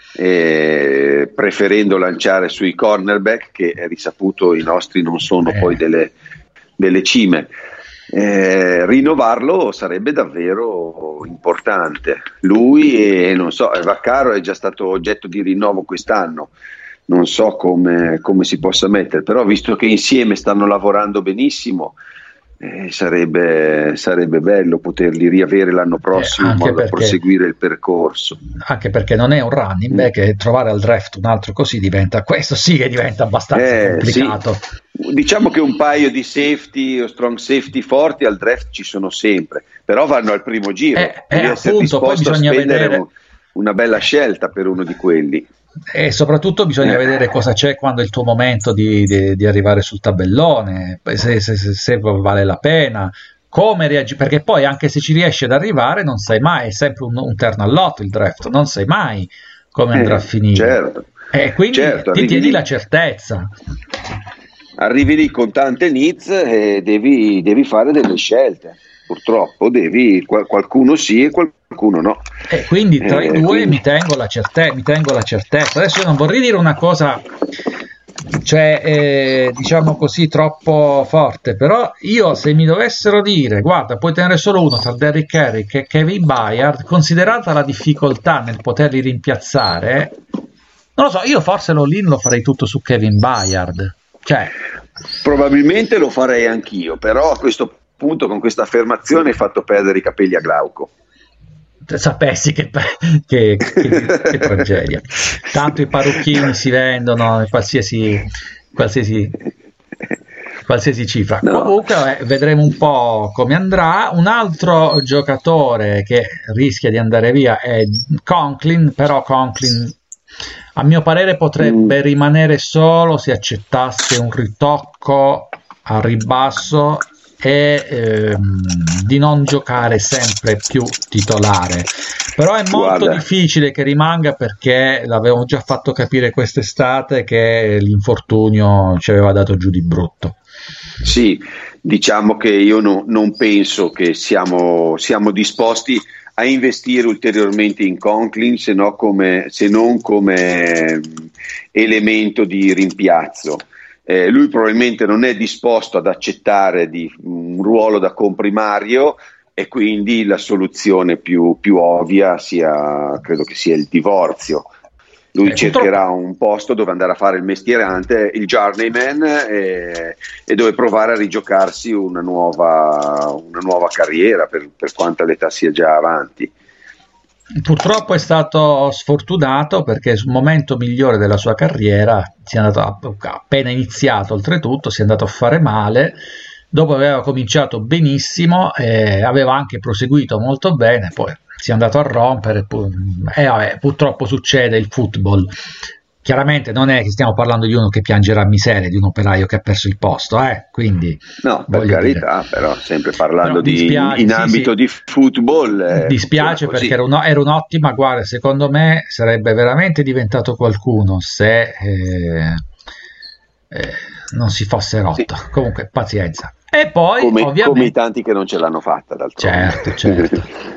eh, preferendo lanciare sui cornerback, che è risaputo i nostri non sono eh. poi delle, delle cime. Eh, rinnovarlo sarebbe davvero importante. Lui e non so, Vaccaro è già stato oggetto di rinnovo quest'anno, non so come, come si possa mettere, però visto che insieme stanno lavorando benissimo, eh, sarebbe, sarebbe bello poterli riavere l'anno prossimo eh, in modo perché, da proseguire il percorso, anche perché non è un running back e trovare al draft un altro così diventa, questo sì che diventa abbastanza eh, complicato. Sì. Diciamo che un paio di safety o strong safety forti al draft ci sono sempre, però vanno al primo giro, eh, devi eh, essere appunto, disposto a spendere vedere... una bella scelta per uno di quelli. E soprattutto bisogna eh. vedere cosa c'è quando è il tuo momento di, di, di arrivare sul tabellone, se, se, se, se vale la pena, come reagire, perché poi anche se ci riesci ad arrivare non sai mai, è sempre un, un terno all'otto il draft, non sai mai come andrà eh, a finire, certo. e quindi certo, ti tieni la certezza. arrivi lì con tante needs e devi, devi fare delle scelte. Purtroppo devi, qualcuno sì e qualcuno no. E quindi tra eh, i due quindi... mi tengo la certezza, mi tengo la certezza. Adesso io non vorrei dire una cosa, cioè eh, diciamo così troppo forte, però io se mi dovessero dire guarda puoi tenere solo uno tra Derrick Henry e Kevin Byard, considerata la difficoltà nel poterli rimpiazzare, non lo so, io forse lo, lì lo farei tutto su Kevin Byard, cioè probabilmente lo farei anch'io, però a questo punto con questa affermazione hai fatto perdere i capelli a Glauco. Sapessi che, che, che, che tragedia. Tanto i parrucchini si vendono qualsiasi qualsiasi qualsiasi cifra. No. Comunque eh, vedremo un po' come andrà. Un altro giocatore che rischia di andare via è Conklin, però Conklin a mio parere potrebbe mm. rimanere solo se accettasse un ritocco al ribasso e ehm, di non giocare sempre più titolare, però è molto Guarda. difficile che rimanga, perché l'avevo già fatto capire quest'estate che l'infortunio ci aveva dato giù di brutto. Sì, diciamo che io no, non penso che siamo, siamo disposti a investire ulteriormente in Conklin, se, no come, se non come elemento di rimpiazzo. Eh, lui probabilmente non è disposto ad accettare di, un ruolo da comprimario, e quindi la soluzione più, più ovvia sia, credo che sia il divorzio. Lui eh, cercherà purtroppo un posto dove andare a fare il mestierante, il journeyman, e, e dove provare a rigiocarsi una nuova, una nuova carriera, per, per quanta l'età sia già avanti. Purtroppo è stato sfortunato, perché sul momento migliore della sua carriera si è andato, appena iniziato oltretutto, si è andato a fare male. Dopo aveva cominciato benissimo e aveva anche proseguito molto bene, poi si è andato a rompere e vabbè, purtroppo succede, il football. Chiaramente non è che stiamo parlando di uno che piangerà miseria, di un operaio che ha perso il posto, eh? Quindi no, per carità, dire. Però sempre parlando no, di dispiace, in sì, ambito sì. di football eh, dispiace perché era, un, era un'ottima, guarda, secondo me sarebbe veramente diventato qualcuno se eh, eh, non si fosse rotto. Sì. Comunque pazienza. E poi come, ovviamente come i tanti che non ce l'hanno fatta, d'altronde. Certo, certo.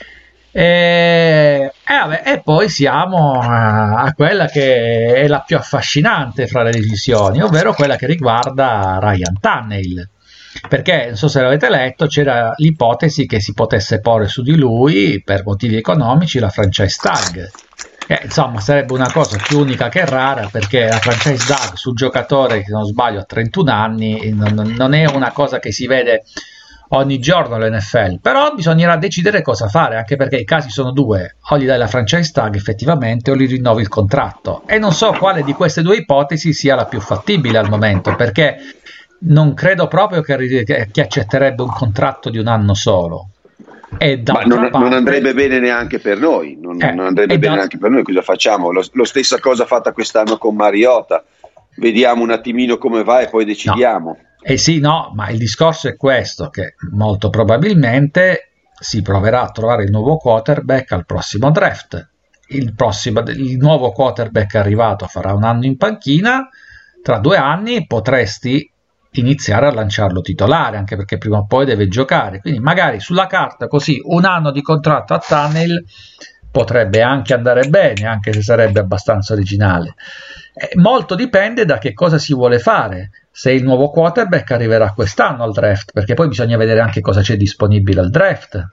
E, e, vabbè, e poi siamo a, a quella che è la più affascinante fra le decisioni, ovvero quella che riguarda Ryan Tannehill, perché non so se l'avete letto, c'era l'ipotesi che si potesse porre su di lui per motivi economici la franchise tag. Eh, insomma sarebbe una cosa più unica che rara, perché la franchise tag sul giocatore, se non sbaglio a trentuno anni, non, non è una cosa che si vede ogni giorno all'N F L, però bisognerà decidere cosa fare, anche perché i casi sono due: o gli dai la franchise tag effettivamente o gli rinnovi il contratto, e non so quale di queste due ipotesi sia la più fattibile al momento, perché non credo proprio che, che accetterebbe un contratto di un anno solo. E Ma non, parte, non andrebbe bene neanche per noi, non, eh, non andrebbe bene da... neanche per noi. Cosa facciamo? Lo, lo stessa cosa fatta quest'anno con Mariota, vediamo un attimino come va e poi decidiamo. No. Eh sì, no, ma il discorso è questo, che molto probabilmente si proverà a trovare il nuovo quarterback al prossimo draft. Il, prossimo, il nuovo quarterback arrivato farà un anno in panchina, tra due anni potresti iniziare a lanciarlo titolare, anche perché prima o poi deve giocare, quindi magari sulla carta così un anno di contratto a Tannehill potrebbe anche andare bene, anche se sarebbe abbastanza originale. Eh, molto dipende da che cosa si vuole fare, se il nuovo quarterback arriverà quest'anno al draft, perché poi bisogna vedere anche cosa c'è disponibile al draft.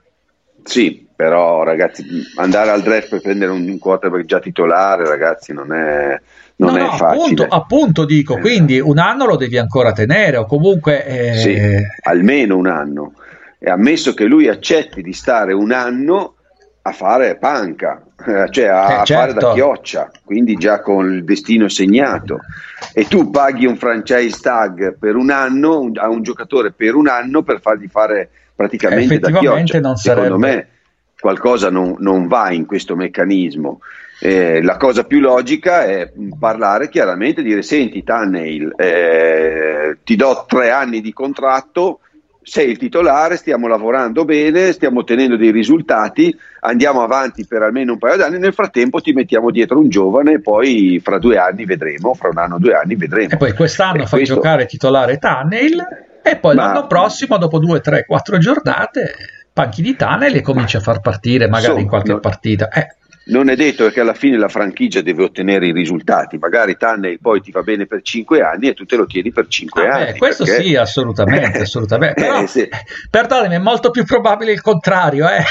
Sì, però ragazzi, andare al draft per prendere un quarterback già titolare, ragazzi, non è, non no, è no, facile. Appunto, appunto dico, quindi un anno lo devi ancora tenere, o comunque... Eh... Sì, almeno un anno. E ammesso che lui accetti di stare un anno a fare panca, cioè a, eh, certo. fare da chioccia, quindi già con il destino segnato, e tu paghi un franchise tag per un anno un, a un giocatore per un anno per fargli fare praticamente da chioccia. Non secondo sarebbe... me qualcosa non, non va in questo meccanismo. Eh, la cosa più logica è parlare chiaramente, dire: senti Tannehill, eh, ti do tre anni di contratto, sei il titolare, stiamo lavorando bene, stiamo ottenendo dei risultati, andiamo avanti per almeno un paio d'anni, nel frattempo ti mettiamo dietro un giovane e poi fra due anni vedremo, fra un anno o due anni vedremo. E poi quest'anno e fai questo... giocare titolare Tunnel e poi Ma... l'anno prossimo, dopo due, tre, quattro giornate, panchi di Tunnel e cominci a far partire magari Insomma, in qualche no... partita. Eh. Non è detto che alla fine la franchigia deve ottenere i risultati, magari Tunnel poi ti va bene per cinque anni e tu te lo tieni per cinque ah, anni. Beh, questo perché... sì, assolutamente, assolutamente. Però, eh, sì. perdonami, è molto più probabile il contrario. Eh.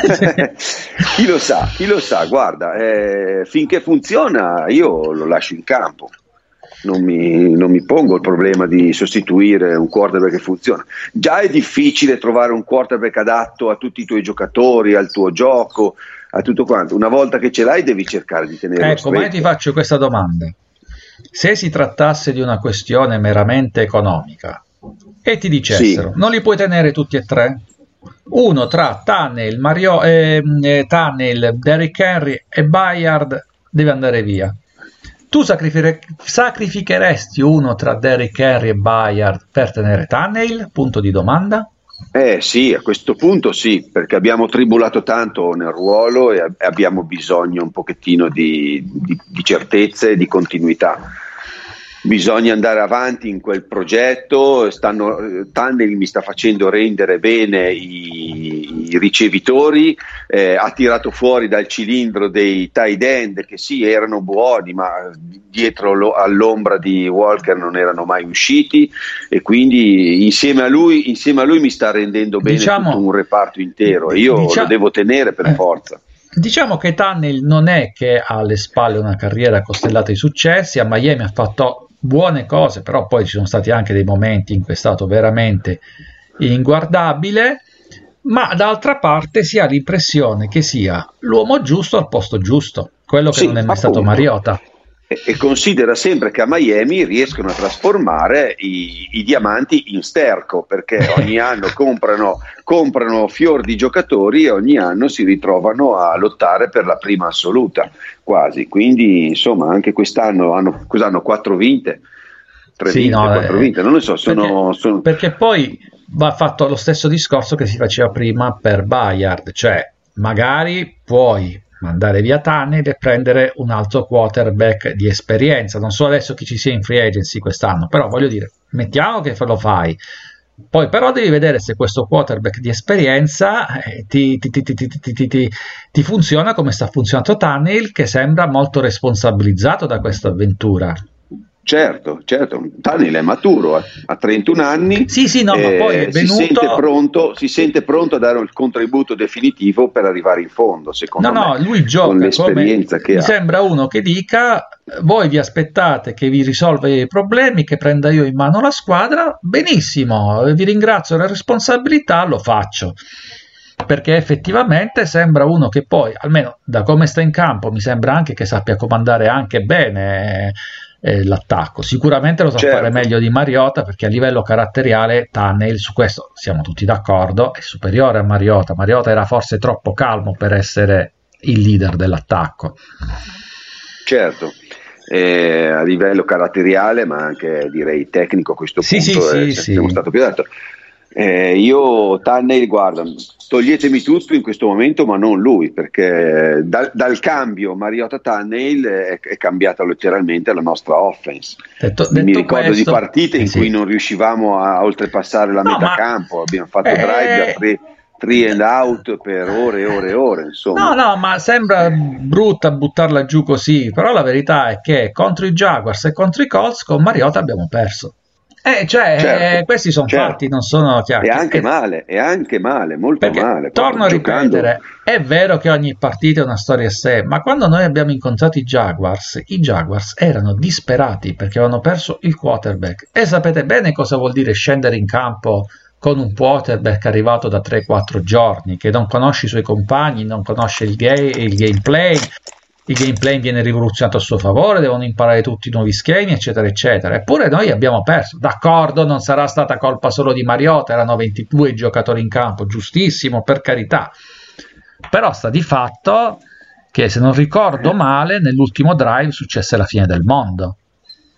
Chi lo sa, chi lo sa, guarda, eh, finché funziona io lo lascio in campo. Non mi, non mi pongo il problema di sostituire un quarterback che funziona. Già è difficile trovare un quarterback adatto a tutti i tuoi giocatori, al tuo gioco, a tutto quanto. Una volta che ce l'hai devi cercare di tenerlo ecco, stretto. Ma io ti faccio questa domanda: se si trattasse di una questione meramente economica e ti dicessero sì. non li puoi tenere tutti e tre, uno tra Tunnel, Mario, eh, eh, Tunnel, Derrick Henry e Bayard deve andare via, tu sacrifiche, sacrificheresti uno tra Derrick Henry e Bayard per tenere Tunnel? Punto di domanda. Eh sì, a questo punto sì, perché abbiamo tribulato tanto nel ruolo e abbiamo bisogno un pochettino di, di, di certezze e di continuità. Bisogna andare avanti in quel progetto. Stanno, Tunnel mi sta facendo rendere bene i, i ricevitori, eh, ha tirato fuori dal cilindro dei tight end che sì erano buoni ma dietro lo, all'ombra di Walker non erano mai usciti, e quindi insieme a lui, insieme a lui mi sta rendendo bene diciamo, tutto un reparto intero e io diciamo, lo devo tenere per eh. forza. Diciamo che Tunnel non è che ha alle spalle una carriera costellata di successi, a Miami ha fatto buone cose, però poi ci sono stati anche dei momenti in cui è stato veramente inguardabile, ma d'altra parte si ha l'impressione che sia l'uomo giusto al posto giusto, quello che sì, non è mai appunto. stato Mariota. E, e considera sempre che a Miami riescono a trasformare i, i diamanti in sterco, perché ogni anno comprano, comprano fior di giocatori e ogni anno si ritrovano a lottare per la prima assoluta quasi, quindi insomma anche quest'anno hanno, cos'hanno, quattro vinte, tre sì, vinte, no, quattro eh, vinte, non lo so, sono perché, sono... perché poi va fatto lo stesso discorso che si faceva prima per Bayard, cioè magari puoi mandare via Tunnel e prendere un altro quarterback di esperienza. Non so adesso chi ci sia in free agency quest'anno, però voglio dire, mettiamo che lo fai, poi però devi vedere se questo quarterback di esperienza eh, ti, ti, ti, ti, ti, ti, ti, ti funziona come sta funzionando Tunnel, che sembra molto responsabilizzato da questa avventura. Certo, certo, Tunnel è maturo, eh. ha trentuno anni, sì, sì, no, eh, ma poi è venuto... si, sente pronto, si sente pronto a dare il contributo definitivo per arrivare in fondo, secondo no, me. No, lui gioca con l'esperienza come, che mi ha. sembra uno che dica: voi vi aspettate che vi risolva i problemi, che prenda io in mano la squadra, benissimo, vi ringrazio della responsabilità, lo faccio. Perché effettivamente sembra uno che poi, almeno da come sta in campo, mi sembra anche che sappia comandare anche bene eh, l'attacco. Sicuramente lo sa certo. fare meglio di Mariota, perché a livello caratteriale Tunnel, su questo siamo tutti d'accordo, è superiore a Mariota. Mariota era forse troppo calmo per essere il leader dell'attacco. Certo. Eh, a livello caratteriale, ma anche direi tecnico a questo sì, punto sì, eh, sì, siamo sì. stato più dato. Eh, io Tunnel, guarda, toglietemi tutto in questo momento, ma non lui, perché dal, dal cambio Mariota Tunnel è, è cambiata letteralmente la nostra offense. Detto, Mi detto ricordo questo, di partite in sì. cui non riuscivamo a oltrepassare la no, metà ma... campo, abbiamo fatto eh... drive da tre three and out per ore e ore e ore, insomma. No, no, ma sembra brutta buttarla giù così, però la verità è che contro i Jaguars e contro i Colts con Mariota abbiamo perso. Eh, cioè, certo, eh, questi sono certo. fatti, non sono chiari. E anche male, e anche male, molto perché, male. Torno a giocando... ripetere, è vero che ogni partita è una storia a sé, ma quando noi abbiamo incontrato i Jaguars, i Jaguars erano disperati perché avevano perso il quarterback. E sapete bene cosa vuol dire scendere in campo con un quarterback arrivato da tre quattro giorni, che non conosce i suoi compagni, non conosce il, game, il gameplay, il gameplay viene rivoluzionato a suo favore, devono imparare tutti i nuovi schemi, eccetera, eccetera. Eppure noi abbiamo perso. D'accordo, non sarà stata colpa solo di Mariota, erano ventidue giocatori in campo, giustissimo, per carità. Però sta di fatto che, se non ricordo male, nell'ultimo drive successe la fine del mondo.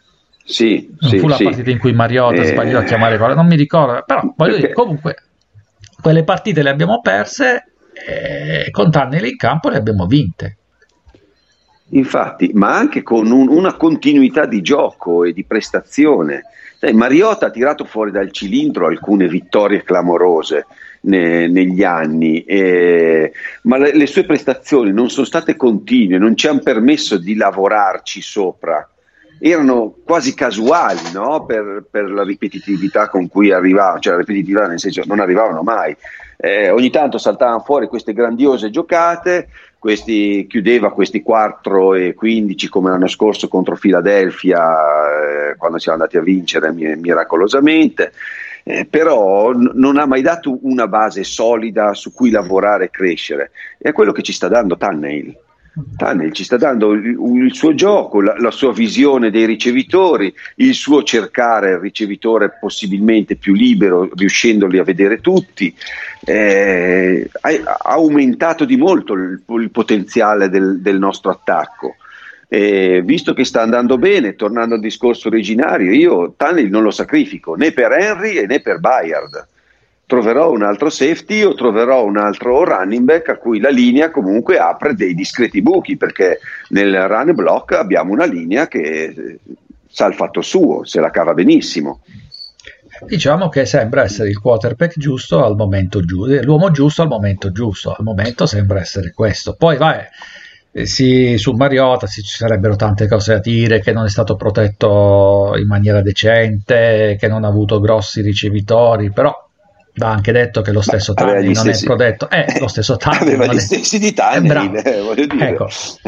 Sì, non sì, fu la sì. partita in cui Mariota Eh, sbagliò a chiamare quella, non mi ricordo, però voglio perché- dire, comunque quelle partite le abbiamo perse e con Tunnel in campo le abbiamo vinte. Infatti, ma anche con un- una continuità di gioco e di prestazione. Sai, Mariota ha tirato fuori dal cilindro alcune vittorie clamorose ne- negli anni, eh, ma le, le sue prestazioni non sono state continue, non ci hanno permesso di lavorarci sopra. Erano quasi casuali, no? per, per la ripetitività con cui arrivavano, cioè la ripetitività nel senso non arrivavano mai. Eh, ogni tanto saltavano fuori queste grandiose giocate, questi, chiudeva questi quattro e quindici come l'anno scorso contro Philadelphia, eh, quando siamo andati a vincere mi- miracolosamente, eh, però n- non ha mai dato una base solida su cui lavorare e crescere. È quello che ci sta dando Tannehill. Tannehill ci sta dando il, il suo gioco, la, la sua visione dei ricevitori, il suo cercare il ricevitore possibilmente più libero, riuscendoli a vedere tutti. Eh, ha, ha aumentato di molto il, il potenziale del, del nostro attacco. Eh, visto che sta andando bene, tornando al discorso originario, io Tannehill non lo sacrifico né per Henry né per Bayard. Troverò un altro safety o troverò un altro running back a cui la linea comunque apre dei discreti buchi, perché nel run block abbiamo una linea che sa il fatto suo, se la cava benissimo. Diciamo che sembra essere il quarterback giusto al momento giusto, l'uomo giusto al momento giusto, al momento sembra essere questo. Poi vai, eh, sì, su Mariota sì, ci sarebbero tante cose da dire, che non è stato protetto in maniera decente, che non ha avuto grossi ricevitori, però va anche detto che lo stesso aveva Tannehill gli non stessi- è protetto, eh, lo stesso Tannehill aveva non gli è- stessi di è Tannehill, bravo. eh, voglio dire. Ecco.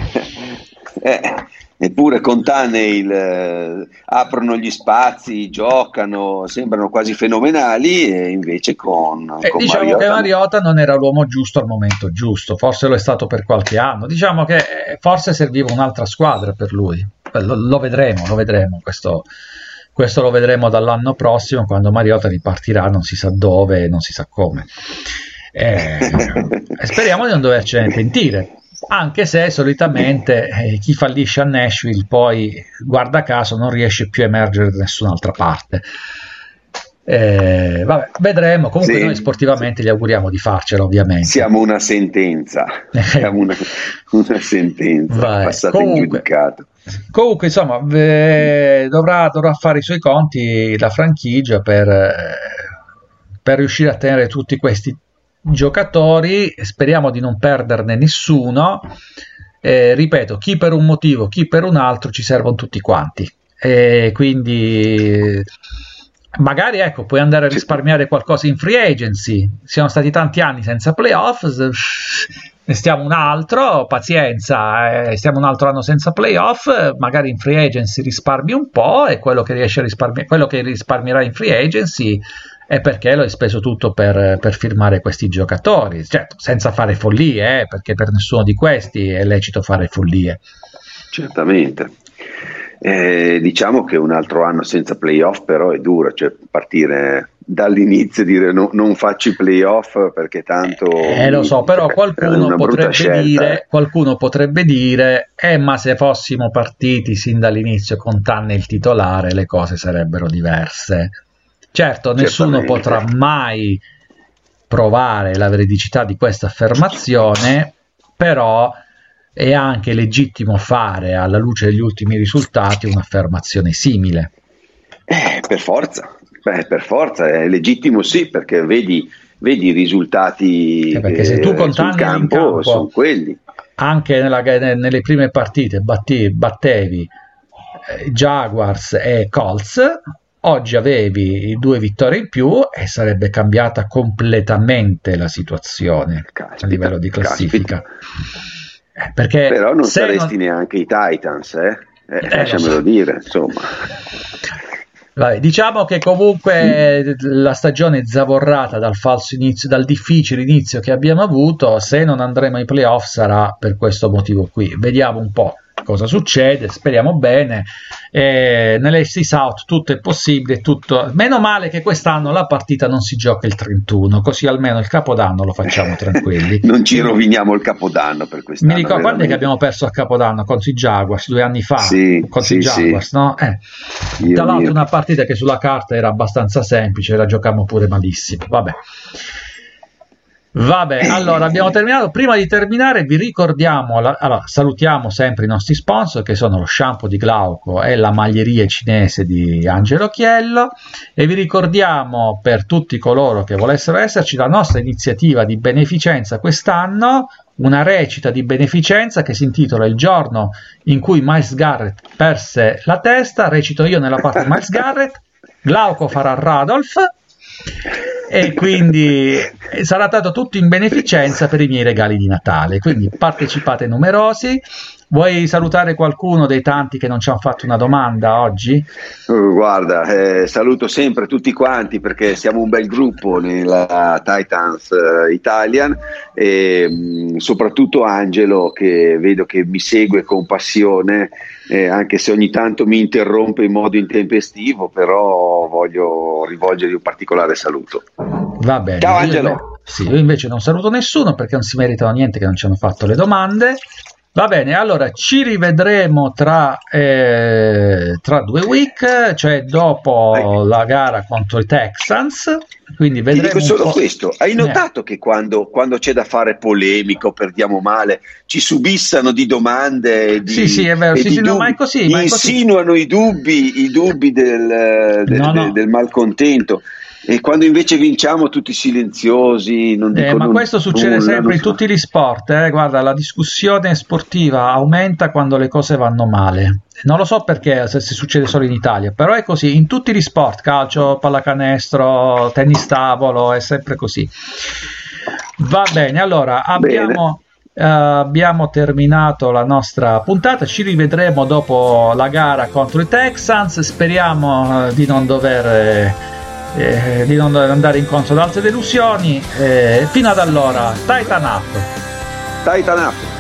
Eh, eppure con Tannehill eh, aprono gli spazi, giocano, sembrano quasi fenomenali, e invece con, Eh, con diciamo Mariota che no. Mariota non era l'uomo giusto al momento giusto, forse lo è stato per qualche anno. Diciamo che eh, forse serviva un'altra squadra per lui. Eh, Lo, lo vedremo, lo vedremo. Questo, questo lo vedremo dall'anno prossimo, quando Mariota ripartirà, non si sa dove e non si sa come. Eh, e speriamo di non dovercene pentire. Anche se solitamente eh, chi fallisce a Nashville poi, guarda caso, non riesce più a emergere da nessun'altra parte. Eh, vabbè, vedremo. Comunque, Sì, noi sportivamente gli auguriamo di farcela, ovviamente. Siamo una sentenza, siamo una, una sentenza Vai. passata in Comunque, giudicato. comunque, insomma, eh, dovrà, dovrà fare i suoi conti la franchigia per, eh, per riuscire a tenere tutti questi giocatori. Speriamo di non perderne nessuno. Eh, ripeto, chi per un motivo, chi per un altro, ci servono tutti quanti. E quindi magari, ecco, puoi andare a risparmiare qualcosa in free agency. Siamo stati tanti anni senza playoff, ne stiamo un altro, pazienza, eh, stiamo un altro anno senza playoff, magari in free agency risparmi un po', e quello che riesci a risparmiare, quello che risparmierai in free agency è perché lo hai speso tutto per, per firmare questi giocatori, certo, senza fare follie, eh, perché per nessuno di questi è lecito fare follie. Certamente. Eh, diciamo che un altro anno senza playoff però è duro, cioè partire dall'inizio e dire no, non faccio i playoff perché tanto Eh, lo so, però è qualcuno una brutta potrebbe scelta, dire, eh. qualcuno potrebbe dire, eh, ma se fossimo partiti sin dall'inizio con Tannehill titolare, le cose sarebbero diverse. Certo, nessuno Certamente. potrà mai provare la veridicità di questa affermazione, però è anche legittimo fare, alla luce degli ultimi risultati, un'affermazione simile. Eh, per forza, Beh, per forza, è legittimo sì, perché vedi, vedi i risultati Eh, perché se tu eh, con sul Tannehill in campo, campo, sono quelli. anche nella- nelle prime partite batti- battevi eh, Jaguars e Colts, oggi avevi due vittorie in più e sarebbe cambiata completamente la situazione Caspita, a livello di classifica. caspita. Eh, perché Però non se saresti non- neanche i Titans, eh? Eh, Eh, lo lasciamelo so. dire, insomma. Vabbè, diciamo che comunque la stagione è zavorrata dal falso inizio, dal difficile inizio che abbiamo avuto. Se non andremo ai playoff sarà per questo motivo qui. Vediamo un po'. cosa succede, speriamo bene. Eh, nelle F C South tutto è possibile, tutto... meno male che quest'anno la partita non si gioca il trentuno, così almeno il Capodanno lo facciamo tranquilli. Non ci roviniamo il Capodanno per quest'anno. Mi ricordo quando è che abbiamo perso il Capodanno contro i Jaguars due anni fa, sì, contro sì, i Jaguars, sì. no? Eh. Tra l'altro una partita che sulla carta era abbastanza semplice, la giocammo pure malissimo, vabbè. Vabbè, allora abbiamo terminato. Prima di terminare vi ricordiamo, la, allora, salutiamo sempre i nostri sponsor che sono lo shampoo di Glauco e la maglieria cinese di Angelo Chiello, e vi ricordiamo per tutti coloro che volessero esserci la nostra iniziativa di beneficenza quest'anno, una recita di beneficenza che si intitola Il giorno in cui Miles Garrett perse la testa. Recito io nella parte di Miles Garrett, Glauco farà Radolf, e quindi sarà dato tutto in beneficenza per i miei regali di Natale, quindi partecipate numerosi. Vuoi salutare qualcuno dei tanti che non ci hanno fatto una domanda oggi? Uh, guarda, eh, saluto sempre tutti quanti perché siamo un bel gruppo nella Titans uh, Italian, e mh, soprattutto Angelo, che vedo che mi segue con passione, eh, anche se ogni tanto mi interrompe in modo intempestivo, però voglio rivolgergli un particolare saluto. Va bene. Ciao Angelo. Io, sì, io invece non saluto nessuno perché non si meritano niente che non ci hanno fatto le domande. Va bene, allora ci rivedremo tra, eh, tra due week, cioè dopo la gara contro i Texans. Quindi vedremo. Ti dico solo un po'... questo: hai notato eh. che quando, quando c'è da fare polemico, perdiamo male, ci subissano di domande? Di, sì, sì, è vero, sì, sì, no, ma è così. Ma è così. Insinuano i dubbi, i dubbi del, del, no, no. del, del malcontento. E quando invece vinciamo tutti silenziosi, non dicono eh, ma questo succede nulla, sempre in so. tutti gli sport, eh? Guarda, la discussione sportiva aumenta quando le cose vanno male. Non lo so perché, se, se succede solo in Italia, però è così in tutti gli sport, calcio, pallacanestro, tennis tavolo, è sempre così. Va bene, allora abbiamo, uh, abbiamo terminato la nostra puntata, ci rivedremo dopo la gara contro i Texans, speriamo uh, di non dover... Eh, Eh, di non andare incontro ad altre delusioni. Eh, fino ad allora, Titan Up. Titan Up.